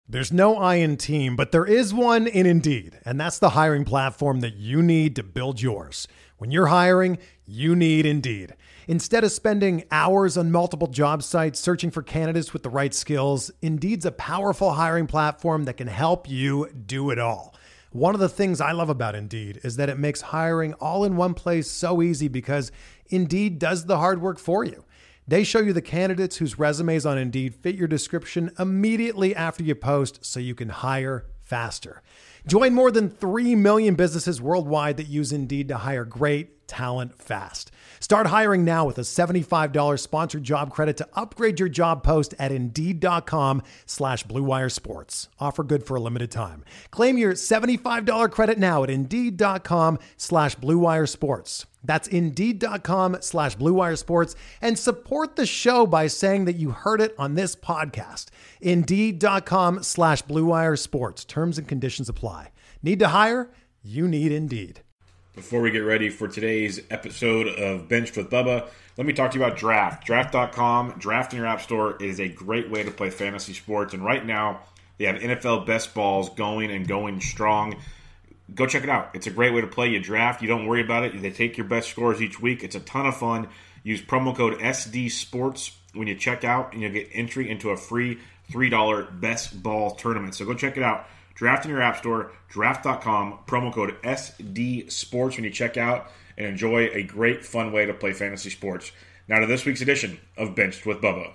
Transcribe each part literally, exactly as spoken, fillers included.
There's no I in team, but there is one in Indeed, and that's the hiring platform that you need to build yours. When you're hiring, you need Indeed. Instead of spending hours on multiple job sites searching for candidates with the right skills, Indeed's a powerful hiring platform that can help you do it all. One of the things I love about Indeed is that it makes hiring all in one place so easy because Indeed does the hard work for you. They show you the candidates whose resumes on Indeed fit your description immediately after you post so you can hire faster. Join more than three million businesses worldwide that use Indeed to hire great talent fast. Start hiring now with a seventy-five dollars sponsored job credit to upgrade your job post at Indeed.com slash Blue Wire Sports. Offer good for a limited time. Claim your seventy-five dollars credit now at Indeed.com slash Blue Wire Sports. That's Indeed.com slash Blue Wire Sports, and support the show by saying that you heard it on this podcast. Indeed.com slash Blue Wire Sports. Terms and conditions apply. Need to hire? You need Indeed. Before we get ready for today's episode of Benched with Bubba, let me talk to you about Draft. Draft dot com, Draft in your app store is a great way to play fantasy sports. And right now, they have N F L best balls going and going strong. Go check it out. It's a great way to play. You draft. You don't worry about it. They take your best scores each week. It's a ton of fun. Use promo code S D Sports when you check out, and you'll get entry into a free three dollars best ball tournament. So go check it out. Draft in your app store, draft dot com, promo code S D Sports when you check out, and enjoy a great, fun way to play fantasy sports. Now to this week's edition of Benched with Bubba.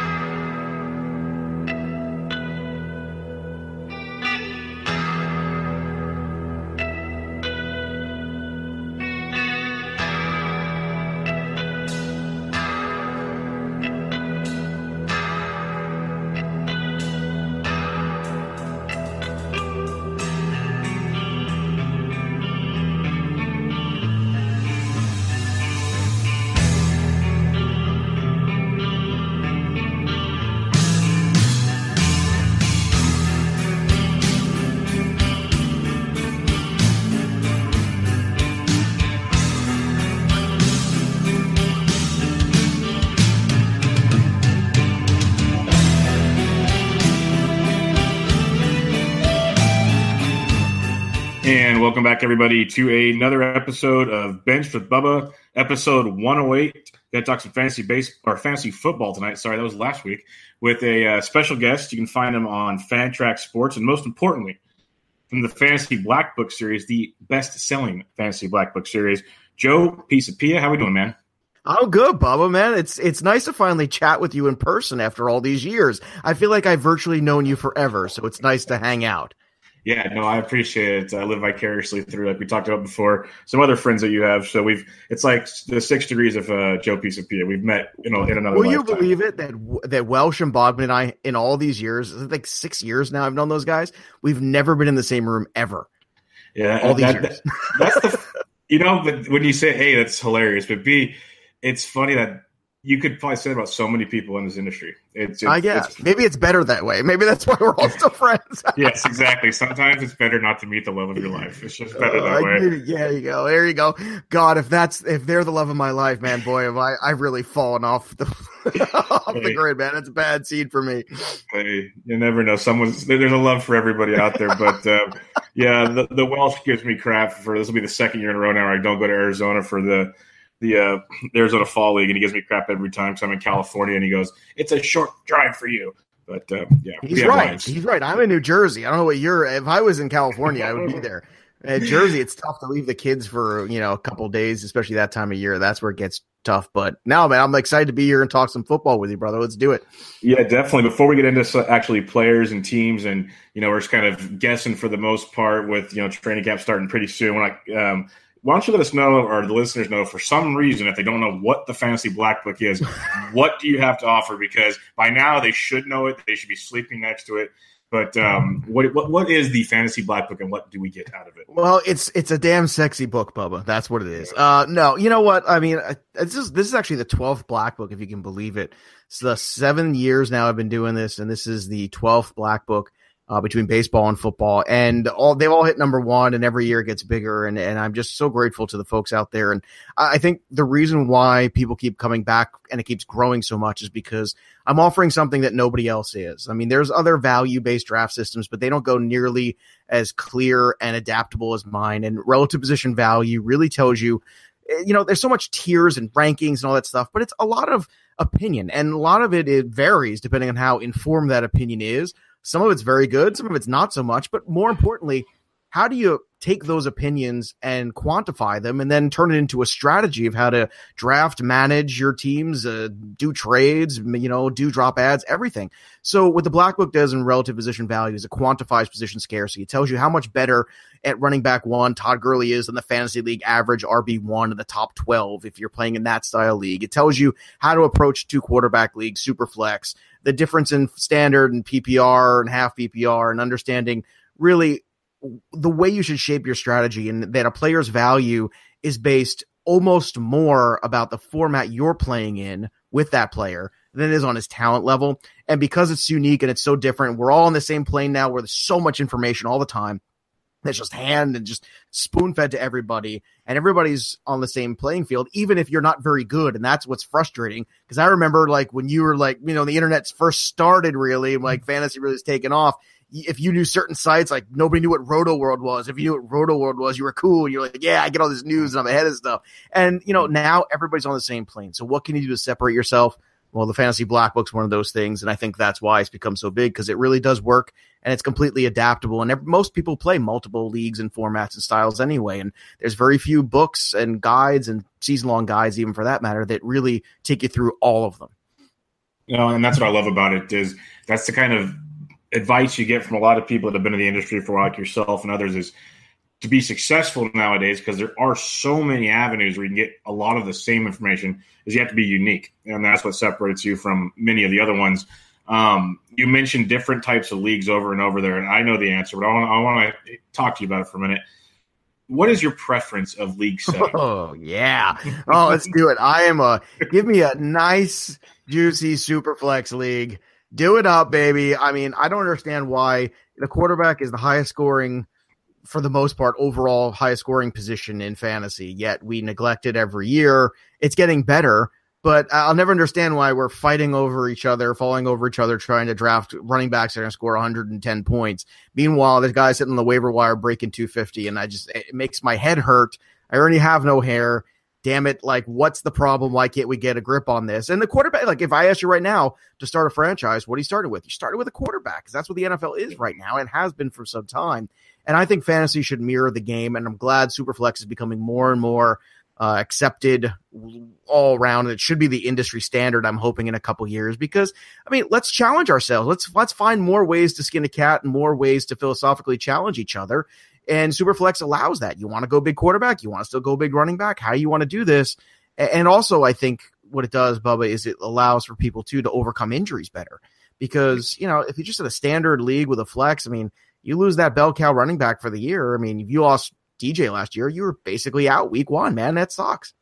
And welcome back, everybody, to another episode of Benched with Bubba, episode one oh eight. Got to talk some fantasy base or fantasy football tonight. Sorry, that was last week. With a uh, special guest. You can find him on Fantrax Sports, and most importantly, from the Fantasy Black Book series, the best-selling Fantasy Black Book series, Joe Pisapia. How we doing, man? Oh, good, Bubba, man. It's it's nice to finally chat with you in person after all these years. I feel like I've virtually known you forever, so it's nice to hang out. Yeah, no, I appreciate it. I live vicariously through, like we talked about before, some other friends that you have. So we've, it's like the six degrees of uh, Joe Pisapia. We've met, you know, in another Will lifetime. You believe it that that Welsh and Bogman and I, in all these years, it's like six years now I've known those guys, we've never been in the same room ever. Yeah, all these that, years. That, that's the, you know, but when you say A, that's hilarious. But B, it's funny that you could probably say that about so many people in this industry. It's, it's I guess. It's, Maybe it's better that way. Maybe that's why we're all still friends. Yes, exactly. Sometimes it's better not to meet the love of your life. It's just better that uh, way. Yeah, there you go. There you go. God, if that's if they're the love of my life, man, boy, have I I've really fallen off the off hey, the grid, man. It's a bad seed for me. Hey, you never know. Someone's there's a love for everybody out there, but uh, yeah, the, the Welsh gives me crap for this. Will be the second year in a row now. I don't go to Arizona for the. the uh, Arizona Fall League, and he gives me crap every time because I'm in California, and he goes, it's a short drive for you. But, uh, yeah. He's right. Lives. He's right. I'm in New Jersey. I don't know what you're – if I was in California, I would be there. At Jersey, it's tough to leave the kids for, you know, a couple of days, especially that time of year. That's where it gets tough. But now, man, I'm excited to be here and talk some football with you, brother. Let's do it. Yeah, definitely. Before we get into actually players and teams, and, you know, we're just kind of guessing for the most part with, you know, training camp starting pretty soon. We're like – um, why don't you let us know, or the listeners know, for some reason, if they don't know what the Fantasy Black Book is, what do you have to offer? Because by now they should know it. They should be sleeping next to it. But um, what, what what is the Fantasy Black Book, and what do we get out of it? Well, it's it's a damn sexy book, Bubba. That's what it is. Uh, no, you know what? I mean, this is, this is actually the twelfth Black Book, if you can believe it. It's the seven years now I've been doing this, and this is the twelfth Black Book. uh, between baseball and football, and all they've all hit number one, and every year it gets bigger. And, and I'm just so grateful to the folks out there. And I think the reason why people keep coming back and it keeps growing so much is because I'm offering something that nobody else is. I mean, there's other value-based draft systems, but they don't go nearly as clear and adaptable as mine. And relative position value really tells you, you know, there's so much tiers and rankings and all that stuff, but it's a lot of opinion, and a lot of it, it varies depending on how informed that opinion is. Some of it's very good, some of it's not so much, but more importantly, how do you take those opinions and quantify them and then turn it into a strategy of how to draft, manage your teams, uh, do trades, you know, do drop ads, everything. So what the Black Book does in relative position value is it quantifies position scarcity. It tells you how much better at running back one Todd Gurley is than the fantasy league average R B one in the top twelve if you're playing in that style league. It tells you how to approach two quarterback league, super flex, the difference in standard and P P R and half P P R, and understanding really the way you should shape your strategy, and that a player's value is based almost more about the format you're playing in with that player than it is on his talent level. And because it's unique and it's so different, we're all on the same plane now where there's so much information all the time that's just hand and just spoon fed to everybody, and everybody's on the same playing field, even if you're not very good. And that's what's frustrating. Cause I remember like when you were like, you know, the internet first started really, like fantasy really was taking off. If you knew certain sites, like nobody knew what Roto World was. If you knew what Roto World was, you were cool. You're like, yeah, I get all this news and I'm ahead of stuff. And, you know, now everybody's on the same plane. So what can you do to separate yourself? Well, the Fantasy Black Book's one of those things. And I think that's why it's become so big, because it really does work and it's completely adaptable. And every, most people play multiple leagues and formats and styles anyway. And there's very few books and guides and season long guides, even for that matter, that really take you through all of them. You know, and that's what I love about it, is that's the kind of advice you get from a lot of people that have been in the industry for a while, like yourself and others, is to be successful nowadays, because there are so many avenues where you can get a lot of the same information, is you have to be unique. And that's what separates you from many of the other ones. Um, you mentioned different types of leagues over and over there, and I know the answer, but I want, I want to talk to you about it for a minute. What is your preference of league setting? Oh, yeah. Oh, let's do it. I am a – give me a nice, juicy Superflex league. Do it up, baby. I mean, I don't understand why the quarterback is the highest scoring, for the most part, overall highest scoring position in fantasy, yet we neglect it every year. It's getting better, but I'll never understand why we're fighting over each other, falling over each other, trying to draft running backs that are going to score one hundred ten points. Meanwhile, there's guys sitting on the waiver wire breaking two fifty, and I just, it makes my head hurt. I already have no hair. Damn it. Like, what's the problem? Why can't we get a grip on this? And the quarterback, like, if I asked you right now to start a franchise, what do you started with? You started with a quarterback, because that's what the N F L is right now and has been for some time. And I think fantasy should mirror the game. And I'm glad Superflex is becoming more and more uh, accepted all around. It should be the industry standard, I'm hoping, in a couple years, because, I mean, let's challenge ourselves. Let's, let's find more ways to skin a cat and more ways to philosophically challenge each other. And Superflex allows that. You want to go big quarterback, you want to still go big running back, how you want to do this. And also, I think what it does, Bubba, is it allows for people too to overcome injuries better. Because, you know, if you're just in a standard league with a flex, I mean, you lose that bell cow running back for the year. I mean, if you lost D J last year, you were basically out week one, man. That sucks.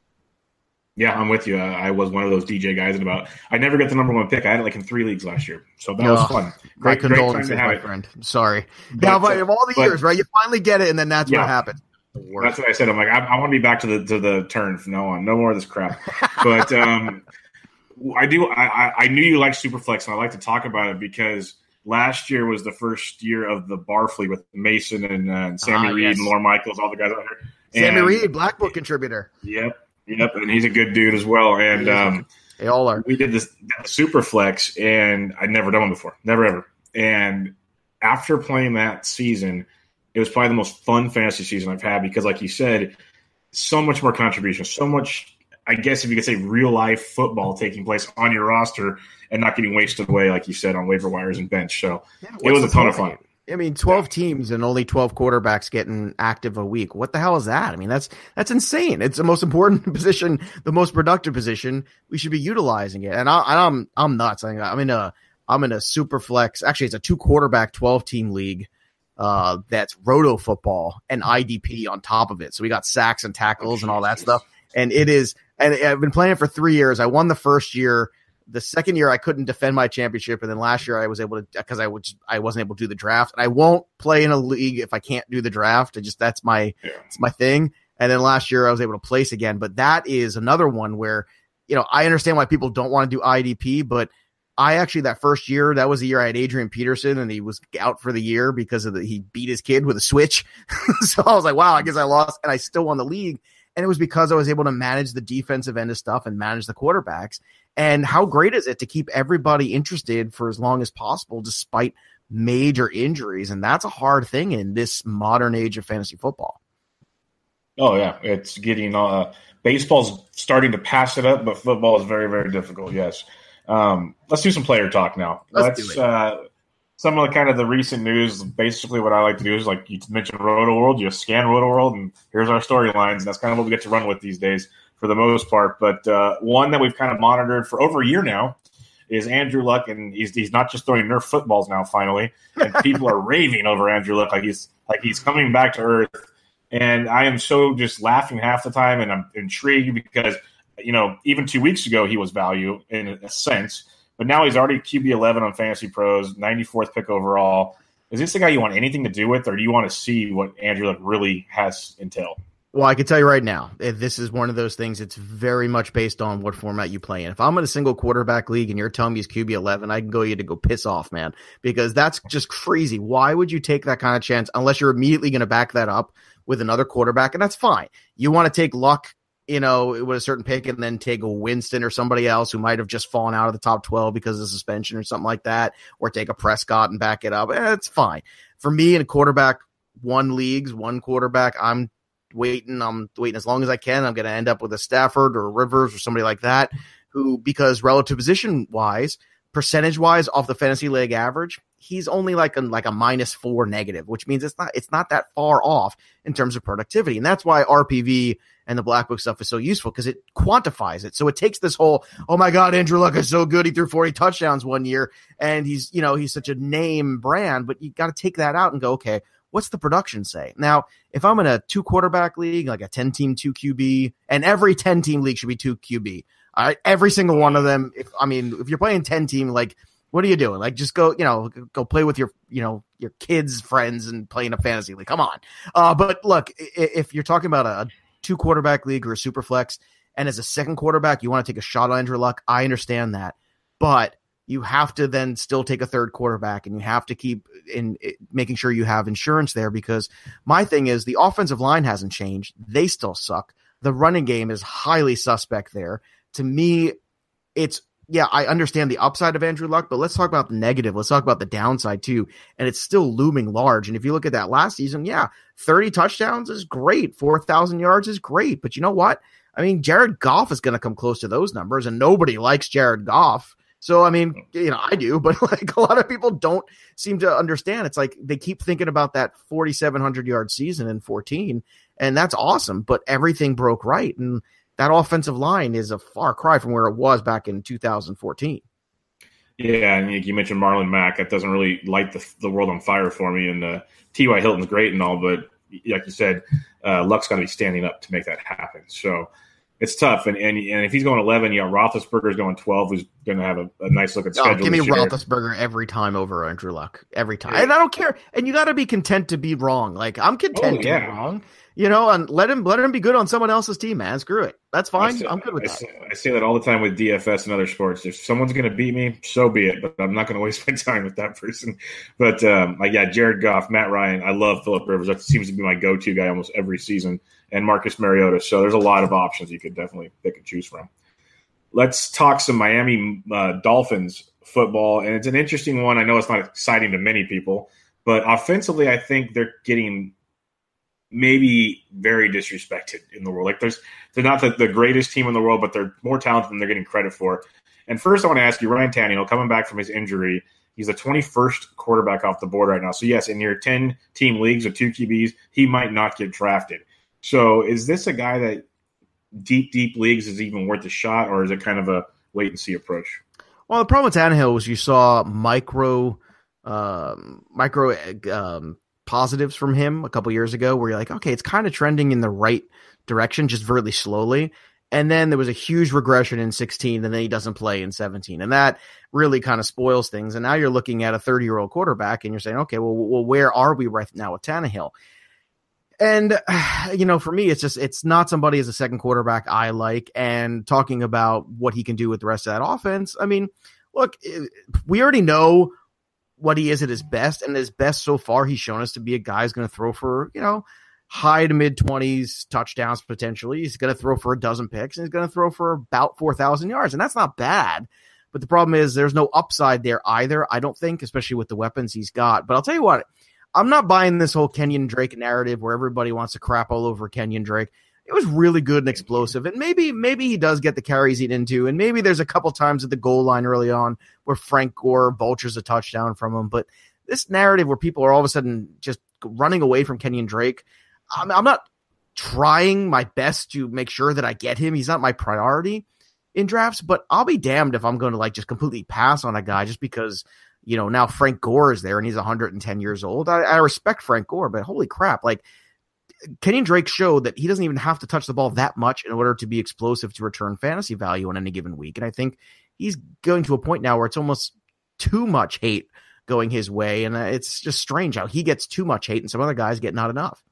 Yeah, I'm with you. I, I was one of those D J guys, and about I never got the number one pick. I had it like in three leagues last year, so that oh, was fun. Great, great condolences, great my it. friend. I'm sorry. But, now, but of all the but, years, right? You finally get it, and then that's yeah, what happens. That's what I said. I'm like, I, I want to be back to the to the turn from now on. No more of this crap. But um, I do. I, I knew you liked Superflex, and I like to talk about it because last year was the first year of the Barfleet with Mason and, uh, and Sammy ah, Reed yes. and Lauren Michaels, all the guys out here. Sammy and, Reed, Black Book contributor. Yep. Yep, and he's a good dude as well. And um, they all are. We did this Superflex, and I'd never done one before, never ever. And after playing that season, it was probably the most fun fantasy season I've had because, like you said, so much more contribution, so much, I guess if you could say, real life football taking place on your roster and not getting wasted away, like you said, on waiver wires and bench. So yeah, it was a ton of fun. I mean, twelve yeah. teams and only twelve quarterbacks getting active a week. What the hell is that? I mean, that's that's insane. It's the most important position, the most productive position. We should be utilizing it. And I, I'm I'm nuts. I'm in a I'm in a super flex. Actually, it's a two quarterback twelve team league. Uh, that's Roto Football and I D P on top of it. So we got sacks and tackles oh, and all that stuff. And it is. And I've been playing it for three years. I won the first year. the second year I couldn't defend my championship, and then last year I was able to because I would I wasn't able to do the draft. And I won't play in a league if I can't do the draft. It just that's my yeah. it's my thing. And then last year I was able to place again. But that is another one where, you know, I understand why people don't want to do I D P, but I actually that first year, that was the year I had Adrian Peterson, and he was out for the year because of the he beat his kid with a switch. So I was like, wow, I guess I lost, and I still won the league. And it was because I was able to manage the defensive end of stuff and manage the quarterbacks. And how great is it to keep everybody interested for as long as possible, despite major injuries? And that's a hard thing in this modern age of fantasy football. Oh, yeah. It's getting uh, – baseball's starting to pass it up, but football is very, very difficult, yes. Um, let's do some player talk now. Let's, let's uh, some of the kind of the recent news. Basically, what I like to do is, like you mentioned, Roto World. You scan Roto World, and here's our storylines. And that's kind of what we get to run with these days for the most part. But uh, one that we've kind of monitored for over a year now is Andrew Luck, and he's he's not just throwing Nerf footballs now. Finally, and people are raving over Andrew Luck, like he's like he's coming back to earth. And I am so just laughing half the time, and I'm intrigued because. You know, even two weeks ago, he was value in a sense, but now he's already Q B eleven on Fantasy Pros, ninety-fourth pick overall. Is this the guy you want anything to do with, or do you want to see what Andrew Luck really has entailed? Well, I can tell you right now, this is one of those things. It's very much based on what format you play in. If I'm in a single quarterback league and you're telling me he's Q B eleven, I can go you to go piss off, man, because that's just crazy. Why would you take that kind of chance unless you're immediately going to back that up with another quarterback? And that's fine. You want to take Luck, you know, with a certain pick and then take a Winston or somebody else who might have just fallen out of the top twelve because of suspension or something like that, or take a Prescott and back it up. Eh, it's fine. For me in a quarterback, one leagues, one quarterback, I'm waiting. I'm waiting as long as I can. I'm going to end up with a Stafford or a Rivers or somebody like that who, because relative position wise, percentage wise off the fantasy league average, he's only like a, like a minus four negative, which means it's not, it's not that far off in terms of productivity. And that's why R P V and the Black Book stuff is so useful because it quantifies it. So it takes this whole, oh my God, Andrew Luck is so good. He threw forty touchdowns one year and he's, you know, he's such a name brand, but you got to take that out and go, okay, what's the production say? Now, if I'm in a two quarterback league, like a ten team, two Q B, and every ten team league should be two Q B. All right. Every single one of them. If, I mean, if you're playing ten team, like, what are you doing? Like, just go, you know, go play with your, you know, your kids' friends and play in a fantasy league. Come on. Uh, but look, if you're talking about a two quarterback league or a super flex, and as a second quarterback, you want to take a shot on Andrew Luck, I understand that. But you have to then still take a third quarterback, and you have to keep in, in making sure you have insurance there, because my thing is the offensive line hasn't changed. They still suck. The running game is highly suspect there. To me, it's, yeah, I understand the upside of Andrew Luck, but let's talk about the negative. Let's talk about the downside too. And it's still looming large. And if you look at that last season, yeah, thirty touchdowns is great. four thousand yards is great. But you know what? I mean, Jared Goff is going to come close to those numbers, and nobody likes Jared Goff. So, I mean, you know, I do, but like a lot of people don't seem to understand. It's like they keep thinking about that forty-seven hundred yard season in fourteen, and that's awesome, but everything broke right. And that offensive line is a far cry from where it was back in two thousand fourteen. Yeah, and you mentioned Marlon Mack. That doesn't really light the, the world on fire for me. And uh, T Y. Hilton's great and all, but like you said, uh, Luck's got to be standing up to make that happen. So it's tough. And and, and if he's going eleven, you got Roethlisberger's going twelve, who's going to have a, a nice look at schedule. Oh, give me Roethlisberger every time over Andrew Luck. Every time. Yeah. And I don't care. And you got to be content to be wrong. Like, I'm content oh, yeah. to be wrong. You know, and let him let him be good on someone else's team, man. Screw it. That's fine. Say, I'm good with I that. Say, I say that all the time with D F S and other sports. If someone's going to beat me, so be it. But I'm not going to waste my time with that person. But, um, like, yeah, Jared Goff, Matt Ryan. I love Phillip Rivers. That seems to be my go-to guy almost every season. And Marcus Mariota. So there's a lot of options you could definitely pick and choose from. Let's talk some Miami uh, Dolphins football. And it's an interesting one. I know it's not exciting to many people. But offensively, I think they're getting – maybe very disrespected in the world. Like there's, they're not the, the greatest team in the world, but they're more talented than they're getting credit for. And first I want to ask you, Ryan Tannehill, coming back from his injury, he's the twenty-first quarterback off the board right now. So yes, in your ten team leagues with two Q Bs, he might not get drafted. So is this a guy that deep, deep leagues is even worth a shot, or is it kind of a wait and see approach? Well, the problem with Tannehill was you saw micro, um, micro, um, positives from him a couple years ago where you're like, okay, it's kind of trending in the right direction, just really slowly. And then there was a huge regression in sixteen, and then he doesn't play in seventeen. And that really kind of spoils things. And now you're looking at a thirty-year-old quarterback, and you're saying, okay, well, well, where are we right now with Tannehill? And, you know, for me, it's just, it's not somebody as a second quarterback I like. And talking about what he can do with the rest of that offense, I mean, look, we already know what he is at his best. And his best so far, he's shown us to be a guy who's going to throw for, you know, high to mid twenties touchdowns potentially. He's going to throw for a dozen picks, and he's going to throw for about four thousand yards. And that's not bad. But the problem is there's no upside there either, I don't think, especially with the weapons he's got. But I'll tell you what, I'm not buying this whole Kenyon Drake narrative where everybody wants to crap all over Kenyon Drake. It was really good and explosive. And maybe maybe he does get the carries he'd into. And maybe there's a couple times at the goal line early on where Frank Gore vultures a touchdown from him. But this narrative where people are all of a sudden just running away from Kenyon Drake, I'm, I'm not trying my best to make sure that I get him. He's not my priority in drafts, but I'll be damned if I'm going to like just completely pass on a guy just because, you know, now Frank Gore is there and he's one hundred ten years old. I, I respect Frank Gore, but holy crap, like Kenyon Drake showed that he doesn't even have to touch the ball that much in order to be explosive to return fantasy value on any given week. And I think he's going to a point now where it's almost too much hate going his way. And it's just strange how he gets too much hate and some other guys get not enough.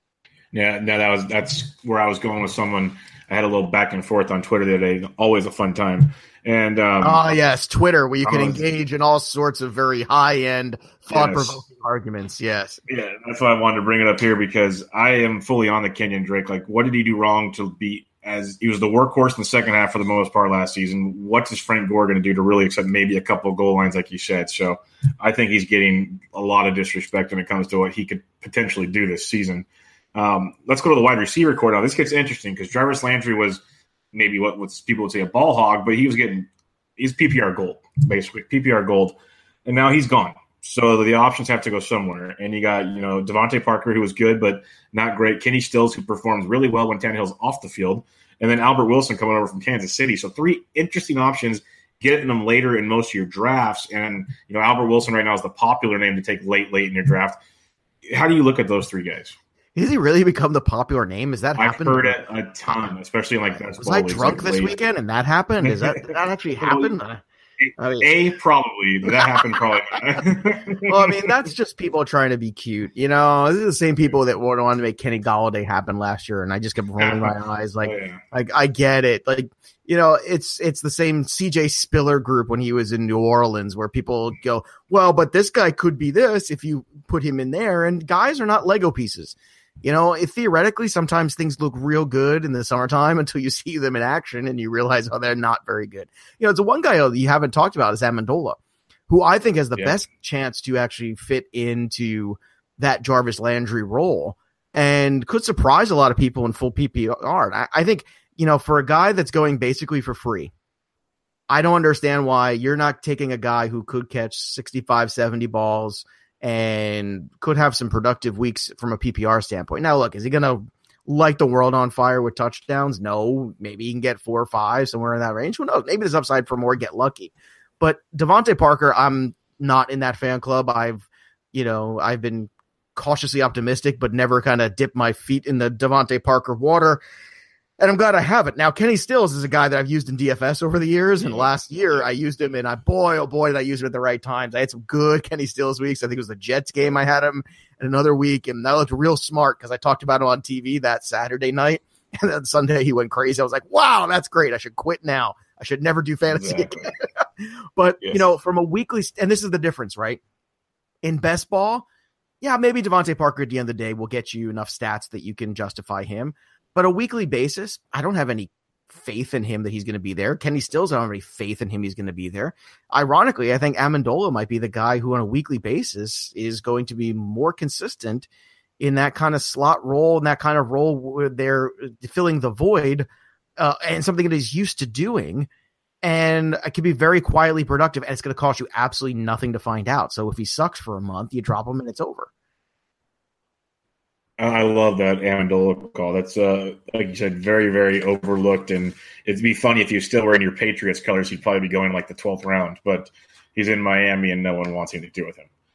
Yeah, no, that was that's where I was going with someone. I had a little back and forth on Twitter the other day. Always a fun time. And um, oh yes, Twitter, where you can was, engage in all sorts of very high end, thought provoking yes. arguments. Yes, yeah, that's why I wanted to bring it up here because I am fully on the Kenyon Drake. Like, what did he do wrong to be as he was the workhorse in the second half for the most part last season? What is Frank Gore going to do to really accept maybe a couple of goal lines, like you said? So I think he's getting a lot of disrespect when it comes to what he could potentially do this season. Um, let's go to the wide receiver core now. This gets interesting because Jarvis Landry was maybe what, what people would say a ball hog, but he was getting he's P P R gold, basically P P R gold, and now he's gone. So the options have to go somewhere. And you got you know Devontae Parker, who was good but not great. Kenny Stills, who performs really well when Tannehill's off the field, and then Albert Wilson coming over from Kansas City. So three interesting options. Getting them later in most of your drafts, and you know Albert Wilson right now is the popular name to take late, late in your draft. How do you look at those three guys? Has he really become the popular name? Has that happened? I've heard it a ton, especially in like that. Was I drunk like this late. weekend and that happened? Is that did that actually happen? A, I mean, a probably, but that happened probably. Well, I mean, that's just people trying to be cute. You know, this is the same people that wanted to make Kenny Golladay happen last year, and I just kept rolling my eyes. Like, oh, yeah. like I get it. Like, you know, it's it's the same C J Spiller group when he was in New Orleans, where people go, well, but this guy could be this if you put him in there, and guys are not Lego pieces. You know, if theoretically, sometimes things look real good in the summertime until you see them in action and you realize, oh, they're not very good. You know, it's the one guy you haven't talked about is Amendola, who I think has the yeah. best chance to actually fit into that Jarvis Landry role and could surprise a lot of people in full P P R. I, I think, you know, for a guy that's going basically for free, I don't understand why you're not taking a guy who could catch sixty-five, seventy balls and could have some productive weeks from a P P R standpoint. Now, look, is he going to light the world on fire with touchdowns? No. Maybe he can get four or five, somewhere in that range. Who knows? Maybe there's upside for more, get lucky. But Devontae Parker, I'm not in that fan club. I've, you know, I've been cautiously optimistic, but never kind of dipped my feet in the Devontae Parker water. And I'm glad I have it. Now, Kenny Stills is a guy that I've used in D F S over the years. And last year I used him, and I, boy, oh boy, did I use him at the right times. I had some good Kenny Stills weeks. I think it was the Jets game I had him in another week. And that looked real smart because I talked about him on T V that Saturday night. And then Sunday he went crazy. I was like, wow, that's great. I should quit now. I should never do fantasy exactly. again. But, yes. you know, from a weekly, and this is the difference, right? In best ball, yeah, maybe Devontae Parker at the end of the day will get you enough stats that you can justify him. But a weekly basis, I don't have any faith in him that he's going to be there. Kenny Stills, I don't have any faith in him he's going to be there. Ironically, I think Amendola might be the guy who on a weekly basis is going to be more consistent in that kind of slot role and that kind of role where they're filling the void uh, and something that he's used to doing. And it can be very quietly productive, and it's going to cost you absolutely nothing to find out. So if he sucks for a month, you drop him and it's over. I love that Amendola call. That's, uh, like you said, very, very overlooked. And it'd be funny if he was still wearing your Patriots colors, he'd probably be going like the twelfth round. But he's in Miami, and no one wants anything to do with him.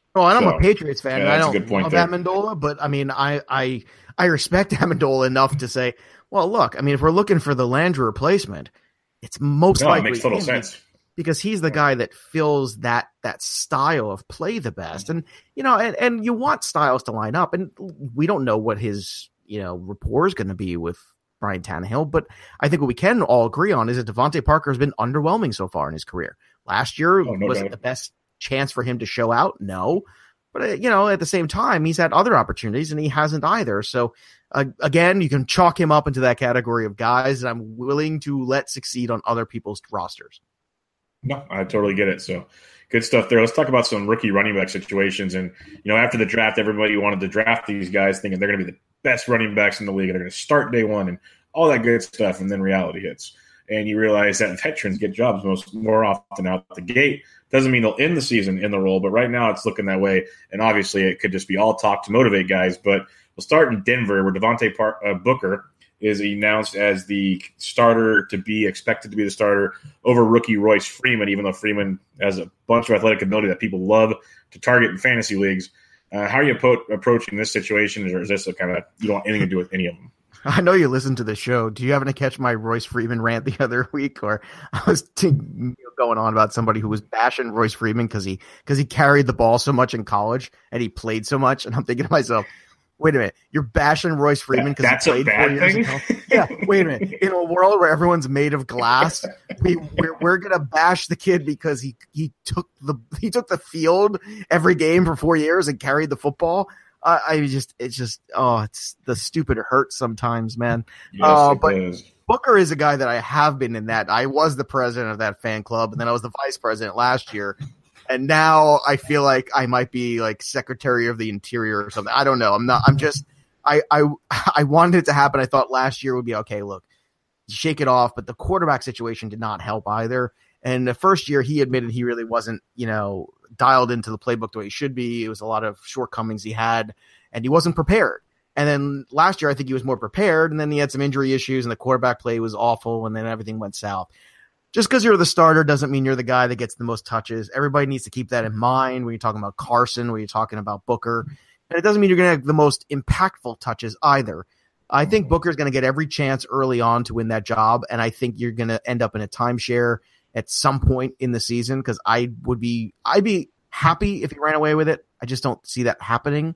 Oh, and I'm So, a Patriots fan. yeah, And I that's a don't good point love there. Amendola, but I mean, I I I respect Amendola enough to say, well, look, I mean, if we're looking for the Landry replacement, it's most No, it likely makes total him sense. because he's the guy that fills that that style of play the best. And you know, and, and you want styles to line up, and we don't know what his you know rapport is going to be with Ryan Tannehill, but I think what we can all agree on is that Devontae Parker has been underwhelming so far in his career. Last year, Oh, no was doubt. it the best chance for him to show out? No. But, uh, you know, at the same time, he's had other opportunities and he hasn't either. So, uh, again, you can chalk him up into that category of guys that I'm willing to let succeed on other people's rosters. No, I totally get it. So good stuff there. Let's talk about some rookie running back situations. And, you know, after the draft, everybody wanted to draft these guys thinking they're going to be the best running backs in the league and they're going to start day one and all that good stuff. And then reality hits. And you realize that veterans get jobs most more often out the gate. Doesn't mean they'll end the season in the role, but right now it's looking that way. And obviously it could just be all talk to motivate guys. But we'll start in Denver, where Devontae Par- uh, Booker is announced as the starter to be expected to be the starter over rookie Royce Freeman, even though Freeman has a bunch of athletic ability that people love to target in fantasy leagues. Uh, how are you po- approaching this situation? Or is this a kind of you don't want anything to do with any of them? I know you listen to the show. Do you happen to catch my Royce Freeman rant the other week? Or I was t- going on about somebody who was bashing Royce Freeman because he because he carried the ball so much in college and he played so much. And I'm thinking to myself, wait a minute, you're bashing Royce Freeman because he played four years in college? Yeah, wait a minute. In a world where everyone's made of glass, we we're, we're gonna bash the kid because he he took the he took the field every game for four years and carried the football. Uh, I just, it's just, oh, it's the stupid hurt sometimes, man. Yes, uh, it but is. Booker is a guy that I have been in that. I was the president of that fan club, and then I was the vice president last year. And now I feel like I might be like Secretary of the Interior or something. I don't know. I'm not, I'm just, I, I, I wanted it to happen. I thought last year would be okay. Look, shake it off. But the quarterback situation did not help either. And the first year he admitted he really wasn't, you know, dialed into the playbook the way he should be. It was a lot of shortcomings he had, and he wasn't prepared. And then last year, I think he was more prepared, and then he had some injury issues, and the quarterback play was awful, and then everything went south. Just because you're the starter doesn't mean you're the guy that gets the most touches. Everybody needs to keep that in mind when you're talking about Carson, when you're talking about Booker. And it doesn't mean you're going to have the most impactful touches either. I think Booker's going to get every chance early on to win that job, and I think you're going to end up in a timeshare at some point in the season, because I would be I'd be happy if he ran away with it. I just don't see that happening.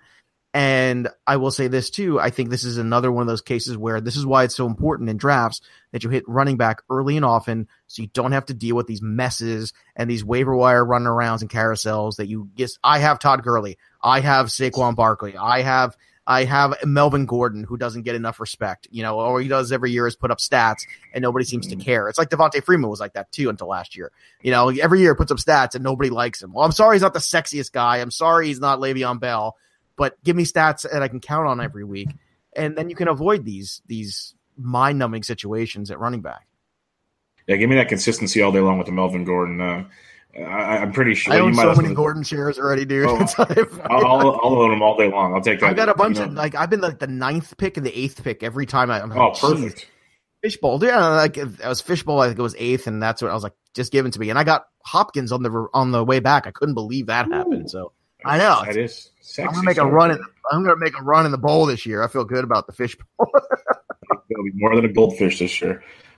And I will say this too. I think this is another one of those cases where this is why it's so important in drafts that you hit running back early and often, so you don't have to deal with these messes and these waiver wire running arounds and carousels that you just, I have Todd Gurley. I have Saquon Barkley. I have, I have Melvin Gordon, who doesn't get enough respect, you know, all he does every year is put up stats and nobody seems to care. It's like Devontae Freeman was like that too until last year. You know, every year puts up stats and nobody likes him. Well, I'm sorry he's not the sexiest guy. I'm sorry he's not Le'Veon Bell, but give me stats that I can count on every week. And then you can avoid these, these mind numbing situations at running back. Yeah, give me that consistency all day long with the Melvin Gordon. Uh, I, I'm pretty sure I you own might so have many some- Gordon shares already, dude. Oh, It's like- I'll, I'll, I'll own them all day long. I'll take that. I got a bunch you know. of like I've been like the ninth pick and the eighth pick every time. I, I'm like, Oh, "Geez." perfect. Fishbowl, yeah, like I was Fishbowl. I think it was eighth, and that's what I was like, just give it to me. And I got Hopkins on the on the way back. I couldn't believe that happened. So I know That is sexy. I'm gonna make a run. In, I'm gonna make a run in the bowl this year. I feel good about the Fishbowl. It'll be more than a goldfish this year.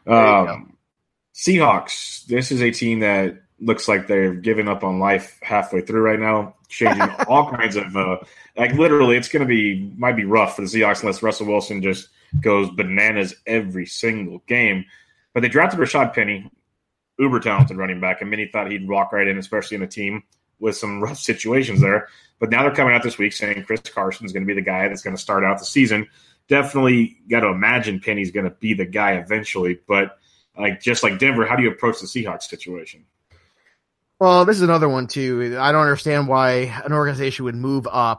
Um, Seahawks. This is a team that looks like they're giving up on life halfway through right now, changing all kinds of uh, like literally. It's going to be might be rough for the Seahawks unless Russell Wilson just goes bananas every single game. But they drafted Rashad Penny, uber talented running back, and many thought he'd walk right in, especially in a team with some rough situations there. But now they're coming out this week saying Chris Carson is going to be the guy that's going to start out the season. Definitely got to imagine Penny's going to be the guy eventually. But like just like Denver, how do you approach the Seahawks situation? Well, this is another one too. I don't understand why an organization would move up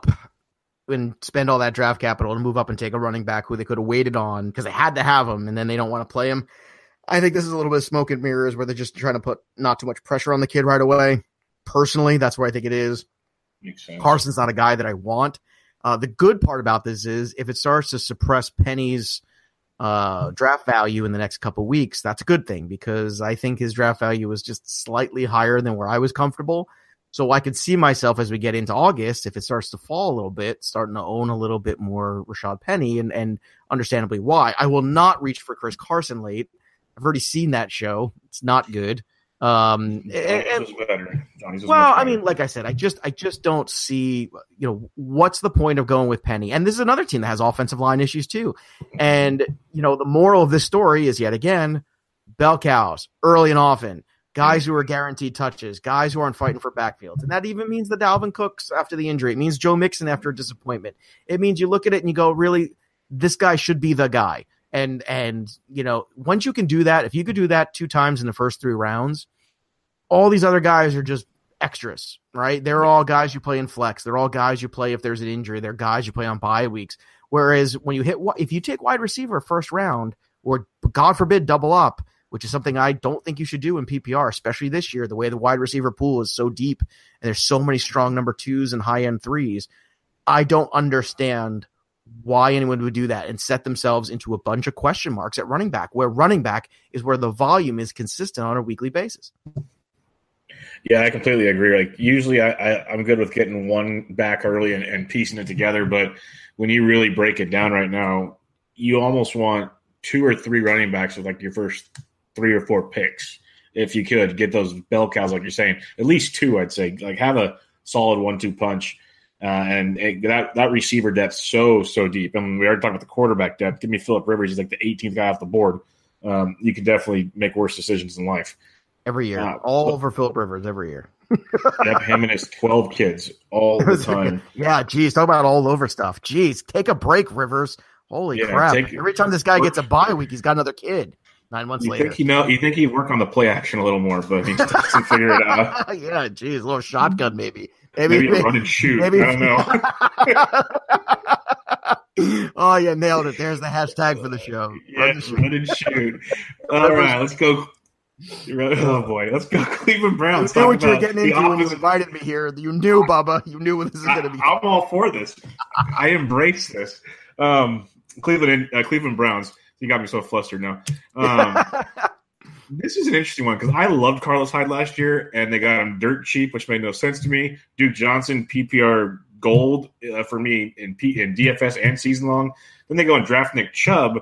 and spend all that draft capital to move up and take a running back who they could have waited on because they had to have him, and then they don't want to play him. I think this is a little bit of smoke and mirrors where they're just trying to put not too much pressure on the kid right away. Personally, that's where I think it is. Makes sense. Carson's not a guy that I want. Uh, the good part about this is if it starts to suppress Penny's uh, draft value in the next couple of weeks, that's a good thing because I think his draft value was just slightly higher than where I was comfortable. So I could see myself as we get into August, if it starts to fall a little bit, starting to own a little bit more Rashad Penny, and, and understandably why. I will not reach for Chris Carson late. I've already seen that show. It's not good. Um, and, was better. Johnny's was well, much I better. mean, like I said, I just, I just don't see, you know, what's the point of going with Penny? And this is another team that has offensive line issues too. And, you know, the moral of this story is yet again, bell cows early and often, guys who are guaranteed touches, guys who aren't fighting for backfields. And that even means the Dalvin Cooks after the injury. It means Joe Mixon after a disappointment. It means you look at it and you go, really, this guy should be the guy. And, and, you know, once you can do that, if you could do that two times in the first three rounds, all these other guys are just extras, right? They're all guys you play in flex. They're all guys you play if there's an injury. They're guys you play on bye weeks. Whereas when you hit, if you take wide receiver first round, or God forbid double up, which is something I don't think you should do in P P R, especially this year, the way the wide receiver pool is so deep and there's so many strong number twos and high end threes. I don't understand why anyone would do that and set themselves into a bunch of question marks at running back, where running back is where the volume is consistent on a weekly basis. Yeah, I completely agree. Like usually I, I, I'm good with getting one back early and, and piecing it together. But when you really break it down right now, you almost want two or three running backs with like your first three or four picks. If you could get those bell cows, like you're saying, at least two, I'd say, like have a solid one, two punch. Uh, and it, that that receiver depth so so deep, and we already talked about the quarterback depth. Give me Phillip Rivers; he's like the eighteenth guy off the board. Um, you could definitely make worse decisions in life every year, uh, all but, over Phillip Rivers every year. Yep, him and his twelve kids all the time. Yeah, geez, talk about all over stuff. Geez, take a break, Rivers. Holy yeah, crap! take, every time this guy gets a bye week, he's got another kid. Nine months you later, think he know? You think he'd work on the play action a little more, but he just doesn't figure it out. Yeah, geez, a little shotgun maybe. Maybe, maybe, maybe run and shoot. Maybe, I don't know. Oh, yeah, nailed it. There's the hashtag for the show. Yeah, run and shoot. Run and shoot. All right, let's go. Oh, boy. Let's go Cleveland Browns. You knew what you were getting into when you invited me here. You knew, Bubba. You knew what this is going to be. I'm all for this. I embrace this. Um, Cleveland uh, Cleveland Browns. You got me so flustered now. Um, this is an interesting one because I loved Carlos Hyde last year, and they got him dirt cheap, which made no sense to me. Duke Johnson, P P R gold uh, for me in, P- in D F S and season long. Then they go and draft Nick Chubb.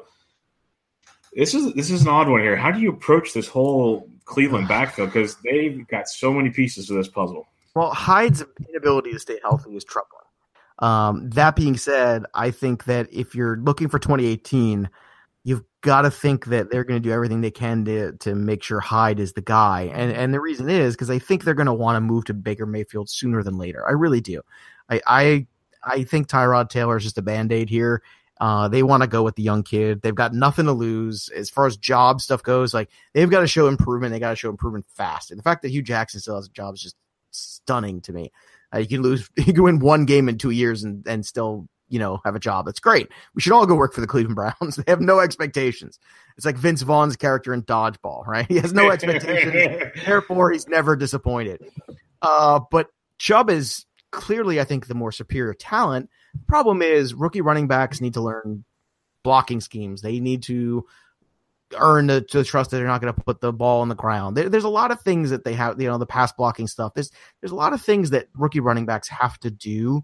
This is this is an odd one here. How do you approach this whole Cleveland backfield? Because they've got so many pieces to this puzzle. Well, Hyde's inability to stay healthy is troubling. Um, that being said, I think that if you're looking for twenty eighteen, you've got to think that they're going to do everything they can to to make sure Hyde is the guy. And and the reason is because I think they're going to want to move to Baker Mayfield sooner than later. I really do. I I, I think Tyrod Taylor is just a Band-Aid here. Uh, they want to go with the young kid. They've got nothing to lose as far as job stuff goes. Like they've got to show improvement. They got to show improvement fast. And the fact that Hugh Jackson still has a job is just stunning to me. Uh, you can lose, you can win one game in two years and, and still, you know, have a job. That's great. We should all go work for the Cleveland Browns. They have no expectations. It's like Vince Vaughn's character in Dodgeball, right? He has no expectations. Therefore, he's never disappointed. Uh, but Chubb is clearly, I think, the more superior talent. Problem is rookie running backs need to learn blocking schemes. They need to earn the, to trust that they're not going to put the ball on the ground. There, there's a lot of things that they have, you know, the pass blocking stuff. There's, there's a lot of things that rookie running backs have to do.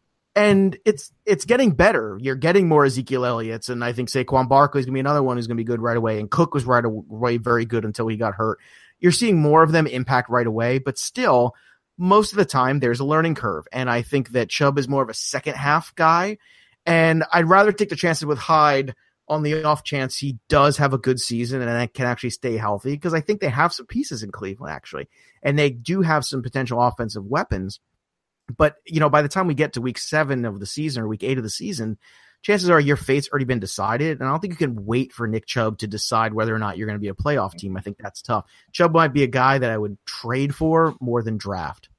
And it's, it's getting better. You're getting more Ezekiel Elliott's. And I think Saquon Barkley is going to be another one who's going to be good right away. And Cook was right away very good until he got hurt. You're seeing more of them impact right away, but still most of the time there's a learning curve. And I think that Chubb is more of a second half guy. And I'd rather take the chances with Hyde on the off chance he does have a good season and can actually stay healthy, because I think they have some pieces in Cleveland actually, and they do have some potential offensive weapons. But, you know, by the time we get to week seven of the season or week eight of the season, chances are your fate's already been decided. And I don't think you can wait for Nick Chubb to decide whether or not you're going to be a playoff team. I think that's tough. Chubb might be a guy that I would trade for more than draft.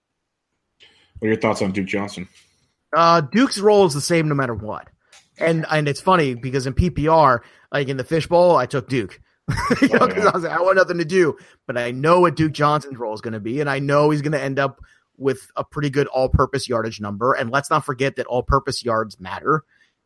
What are your thoughts on Duke Johnson? Uh, Duke's role is the same no matter what. And and it's funny because in P P R, like in the fishbowl, I took Duke. you know, because oh, yeah. I was like, I want nothing to do. But I know what Duke Johnson's role is going to be, and I know he's going to end up with a pretty good all-purpose yardage number. And let's not forget that all-purpose yards matter.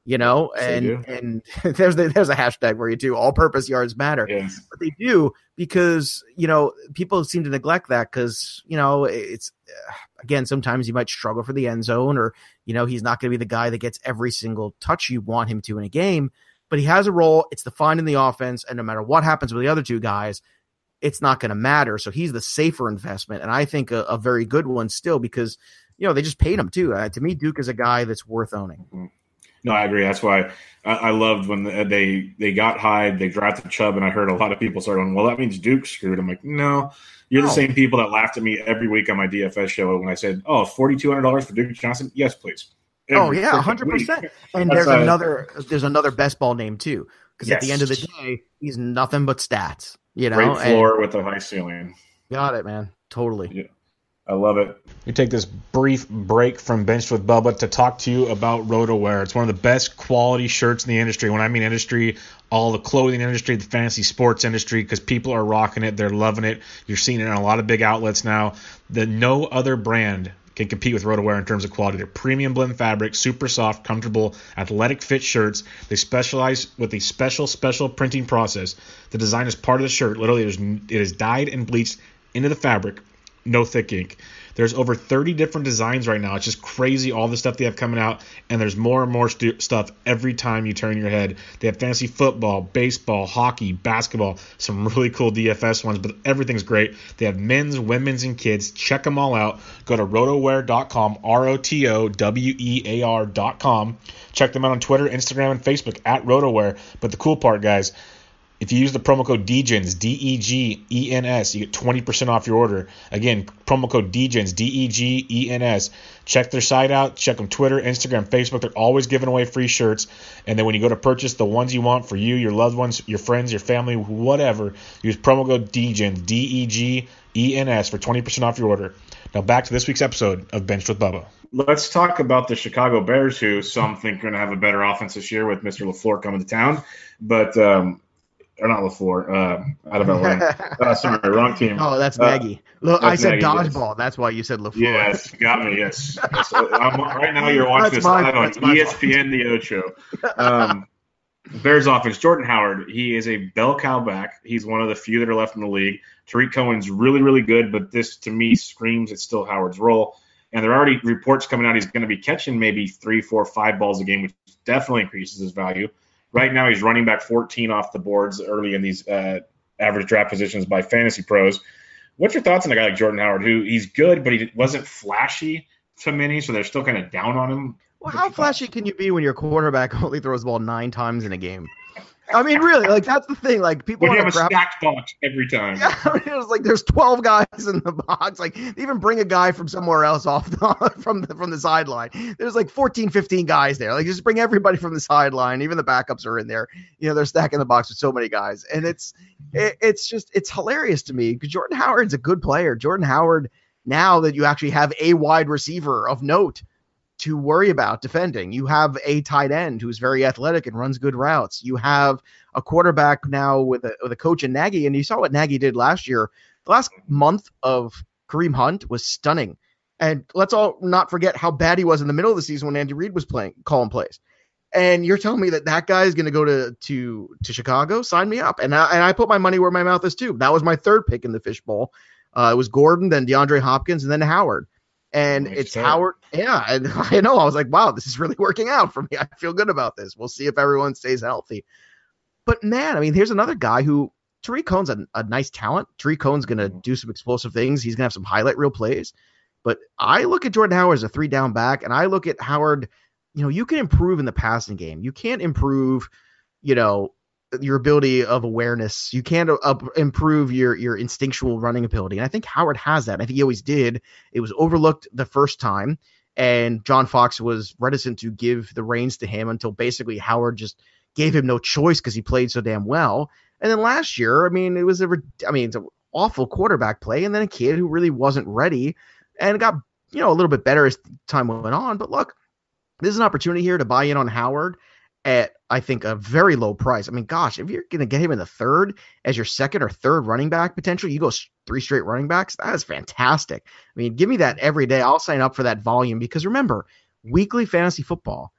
You know, Yes, they and do. and there's the, there's a hashtag for you too. All purpose yards matter. Yes. But they do, because, you know, people seem to neglect that because, you know, it's uh, again, sometimes you might struggle for the end zone, or, you know, he's not going to be the guy that gets every single touch you want him to in a game, but he has a role. It's defined in the offense. And no matter what happens with the other two guys, it's not going to matter. So he's the safer investment. And I think a, a very good one still, because, you know, they just paid him too. Uh, to me, Duke is a guy that's worth owning. Mm-hmm. No, I agree. That's why I, I loved when they they got Hyde, they drafted Chubb, and I heard a lot of people start going, well, that means Duke's screwed. I'm like, no. You're No. the same people that laughed at me every week on my D F S show when I said, oh, forty-two hundred dollars for Duke Johnson? Yes, please. Every Oh yeah, freaking one hundred percent. week. And That's there's a- another there's another best ball name too, because at the Yes. end of the day, he's nothing but stats. You know, Great and floor with a high ceiling. got it, man. Totally. Yeah. I love it. We take this brief break from Benched with Bubba to talk to you about RotoWear. It's one of the best quality shirts in the industry. When I mean industry, all the clothing industry, the fantasy sports industry, because people are rocking it. They're loving it. You're seeing it in a lot of big outlets now. The no other brand can compete with RotoWear in terms of quality. They're premium blend fabric, super soft, comfortable, athletic fit shirts. They specialize with a special, special printing process. The design is part of the shirt. Literally, it is, it is dyed and bleached into the fabric. No thick ink. There's over thirty different designs right now. It's just crazy, all the stuff they have coming out, and there's more and more stu- stuff every time you turn your head. They have fantasy football, baseball, hockey, basketball, some really cool D F S ones, but everything's great. They have men's, women's, and kids. Check them all out. Go to rotowear dot com, R O T O W E A R dot com. Check them out on Twitter, Instagram, and Facebook at RotoWear. But the cool part, guys, if you use the promo code D E G E N S, D E G E N S, you get twenty percent off your order. Again, promo code D E G E N S, D E G E N S. Check their site out. Check them Twitter, Instagram, Facebook. They're always giving away free shirts. And then when you go to purchase the ones you want for you, your loved ones, your friends, your family, whatever, use promo code D E G E N S, D E G E N S for twenty percent off your order. Now back to this week's episode of Benched with Bubba. Let's talk about the Chicago Bears, who some think are going to have a better offense this year with Mister LaFleur coming to town. But um, – or not LaFleur, uh, out of Atlanta. uh, sorry, wrong team. Oh, that's Uh, Nagy. Look, I that's said Nagy, yes. dodgeball. That's why you said LaFleur. Yes, got me, yes. yes. I'm, right now you're watching That's this my- live on that's my E S P N The Ocho. Um, Bears offense, Jordan Howard, he is a bell cow back. He's one of the few that are left in the league. Tariq Cohen's really, really good, but this, to me, screams it's still Howard's role. And there are already reports coming out he's going to be catching maybe three, four, five balls a game, which definitely increases his value. Right now, he's running back fourteen off the boards early in these uh, average draft positions by Fantasy Pros. What's your thoughts on a guy like Jordan Howard, who he's good, but he wasn't flashy to many, so they're still kind of down on him? Well, how flashy can you be when your quarterback only throws the ball nine times in a game? I mean, really, like that's the thing. Like people But you want have to a crap. stacked box every time. Yeah, I mean, it was like there's twelve guys in the box. Like they even bring a guy from somewhere else off the, from the, from the sideline. There's like fourteen, fifteen guys there. Like just bring everybody from the sideline. Even the backups are in there. You know, they're stacking the box with so many guys, and it's it, it's just it's hilarious to me because Jordan Howard's a good player. Jordan Howard, now that you actually have a wide receiver of note to worry about defending, you have a tight end who's very athletic and runs good routes. You have a quarterback now with a with a coach in Nagy, and you saw what Nagy did last year. The last month of Kareem Hunt was stunning, and let's all not forget how bad he was in the middle of the season when Andy Reid was playing calling plays. And you're telling me that that guy is going to go to to to Chicago? Sign me up. And I, and I put my money where my mouth is too. That was my third pick in the fishbowl. Uh, it was Gordon, then DeAndre Hopkins, and then Howard. And Nice it's start. Howard. Yeah, and I know. I was like, wow, this is really working out for me. I feel good about this. We'll see if everyone stays healthy. But man, I mean, here's another guy who Tariq Cohen's a, a nice talent. Tariq Cohen's going to do some explosive things. He's going to have some highlight reel plays. But I look at Jordan Howard as a three down back, and I look at Howard. You know, you can improve in the passing game. You can't improve, you know, your ability of awareness. You can't uh, improve your your instinctual running ability. And I think Howard has that. I think he always did. It was overlooked the first time, and John Fox was reticent to give the reins to him until basically Howard just gave him no choice because he played so damn well. And then last year, I mean, it was a, I mean, it's an awful quarterback play, and then a kid who really wasn't ready and got, you know, a little bit better as time went on. But look, this is an opportunity here to buy in on Howard at, I think, a very low price. I mean, gosh, if you're going to get him in the third as your second or third running back, potentially, you go three straight running backs. That is fantastic. I mean, give me that every day. I'll sign up for that volume because remember, weekly fantasy football,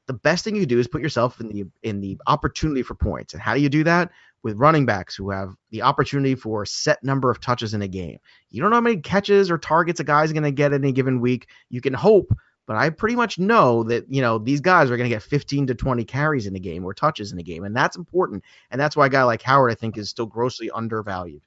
the best thing you do is put yourself in the in the opportunity for points. And how do you do that? With running backs who have the opportunity for a set number of touches in a game. You don't know how many catches or targets a guy's going to get any given week. You can hope, but I pretty much know that, you know, these guys are going to get fifteen to twenty carries in a game or touches in a game, and that's important. And that's why a guy like Howard, I think, is still grossly undervalued.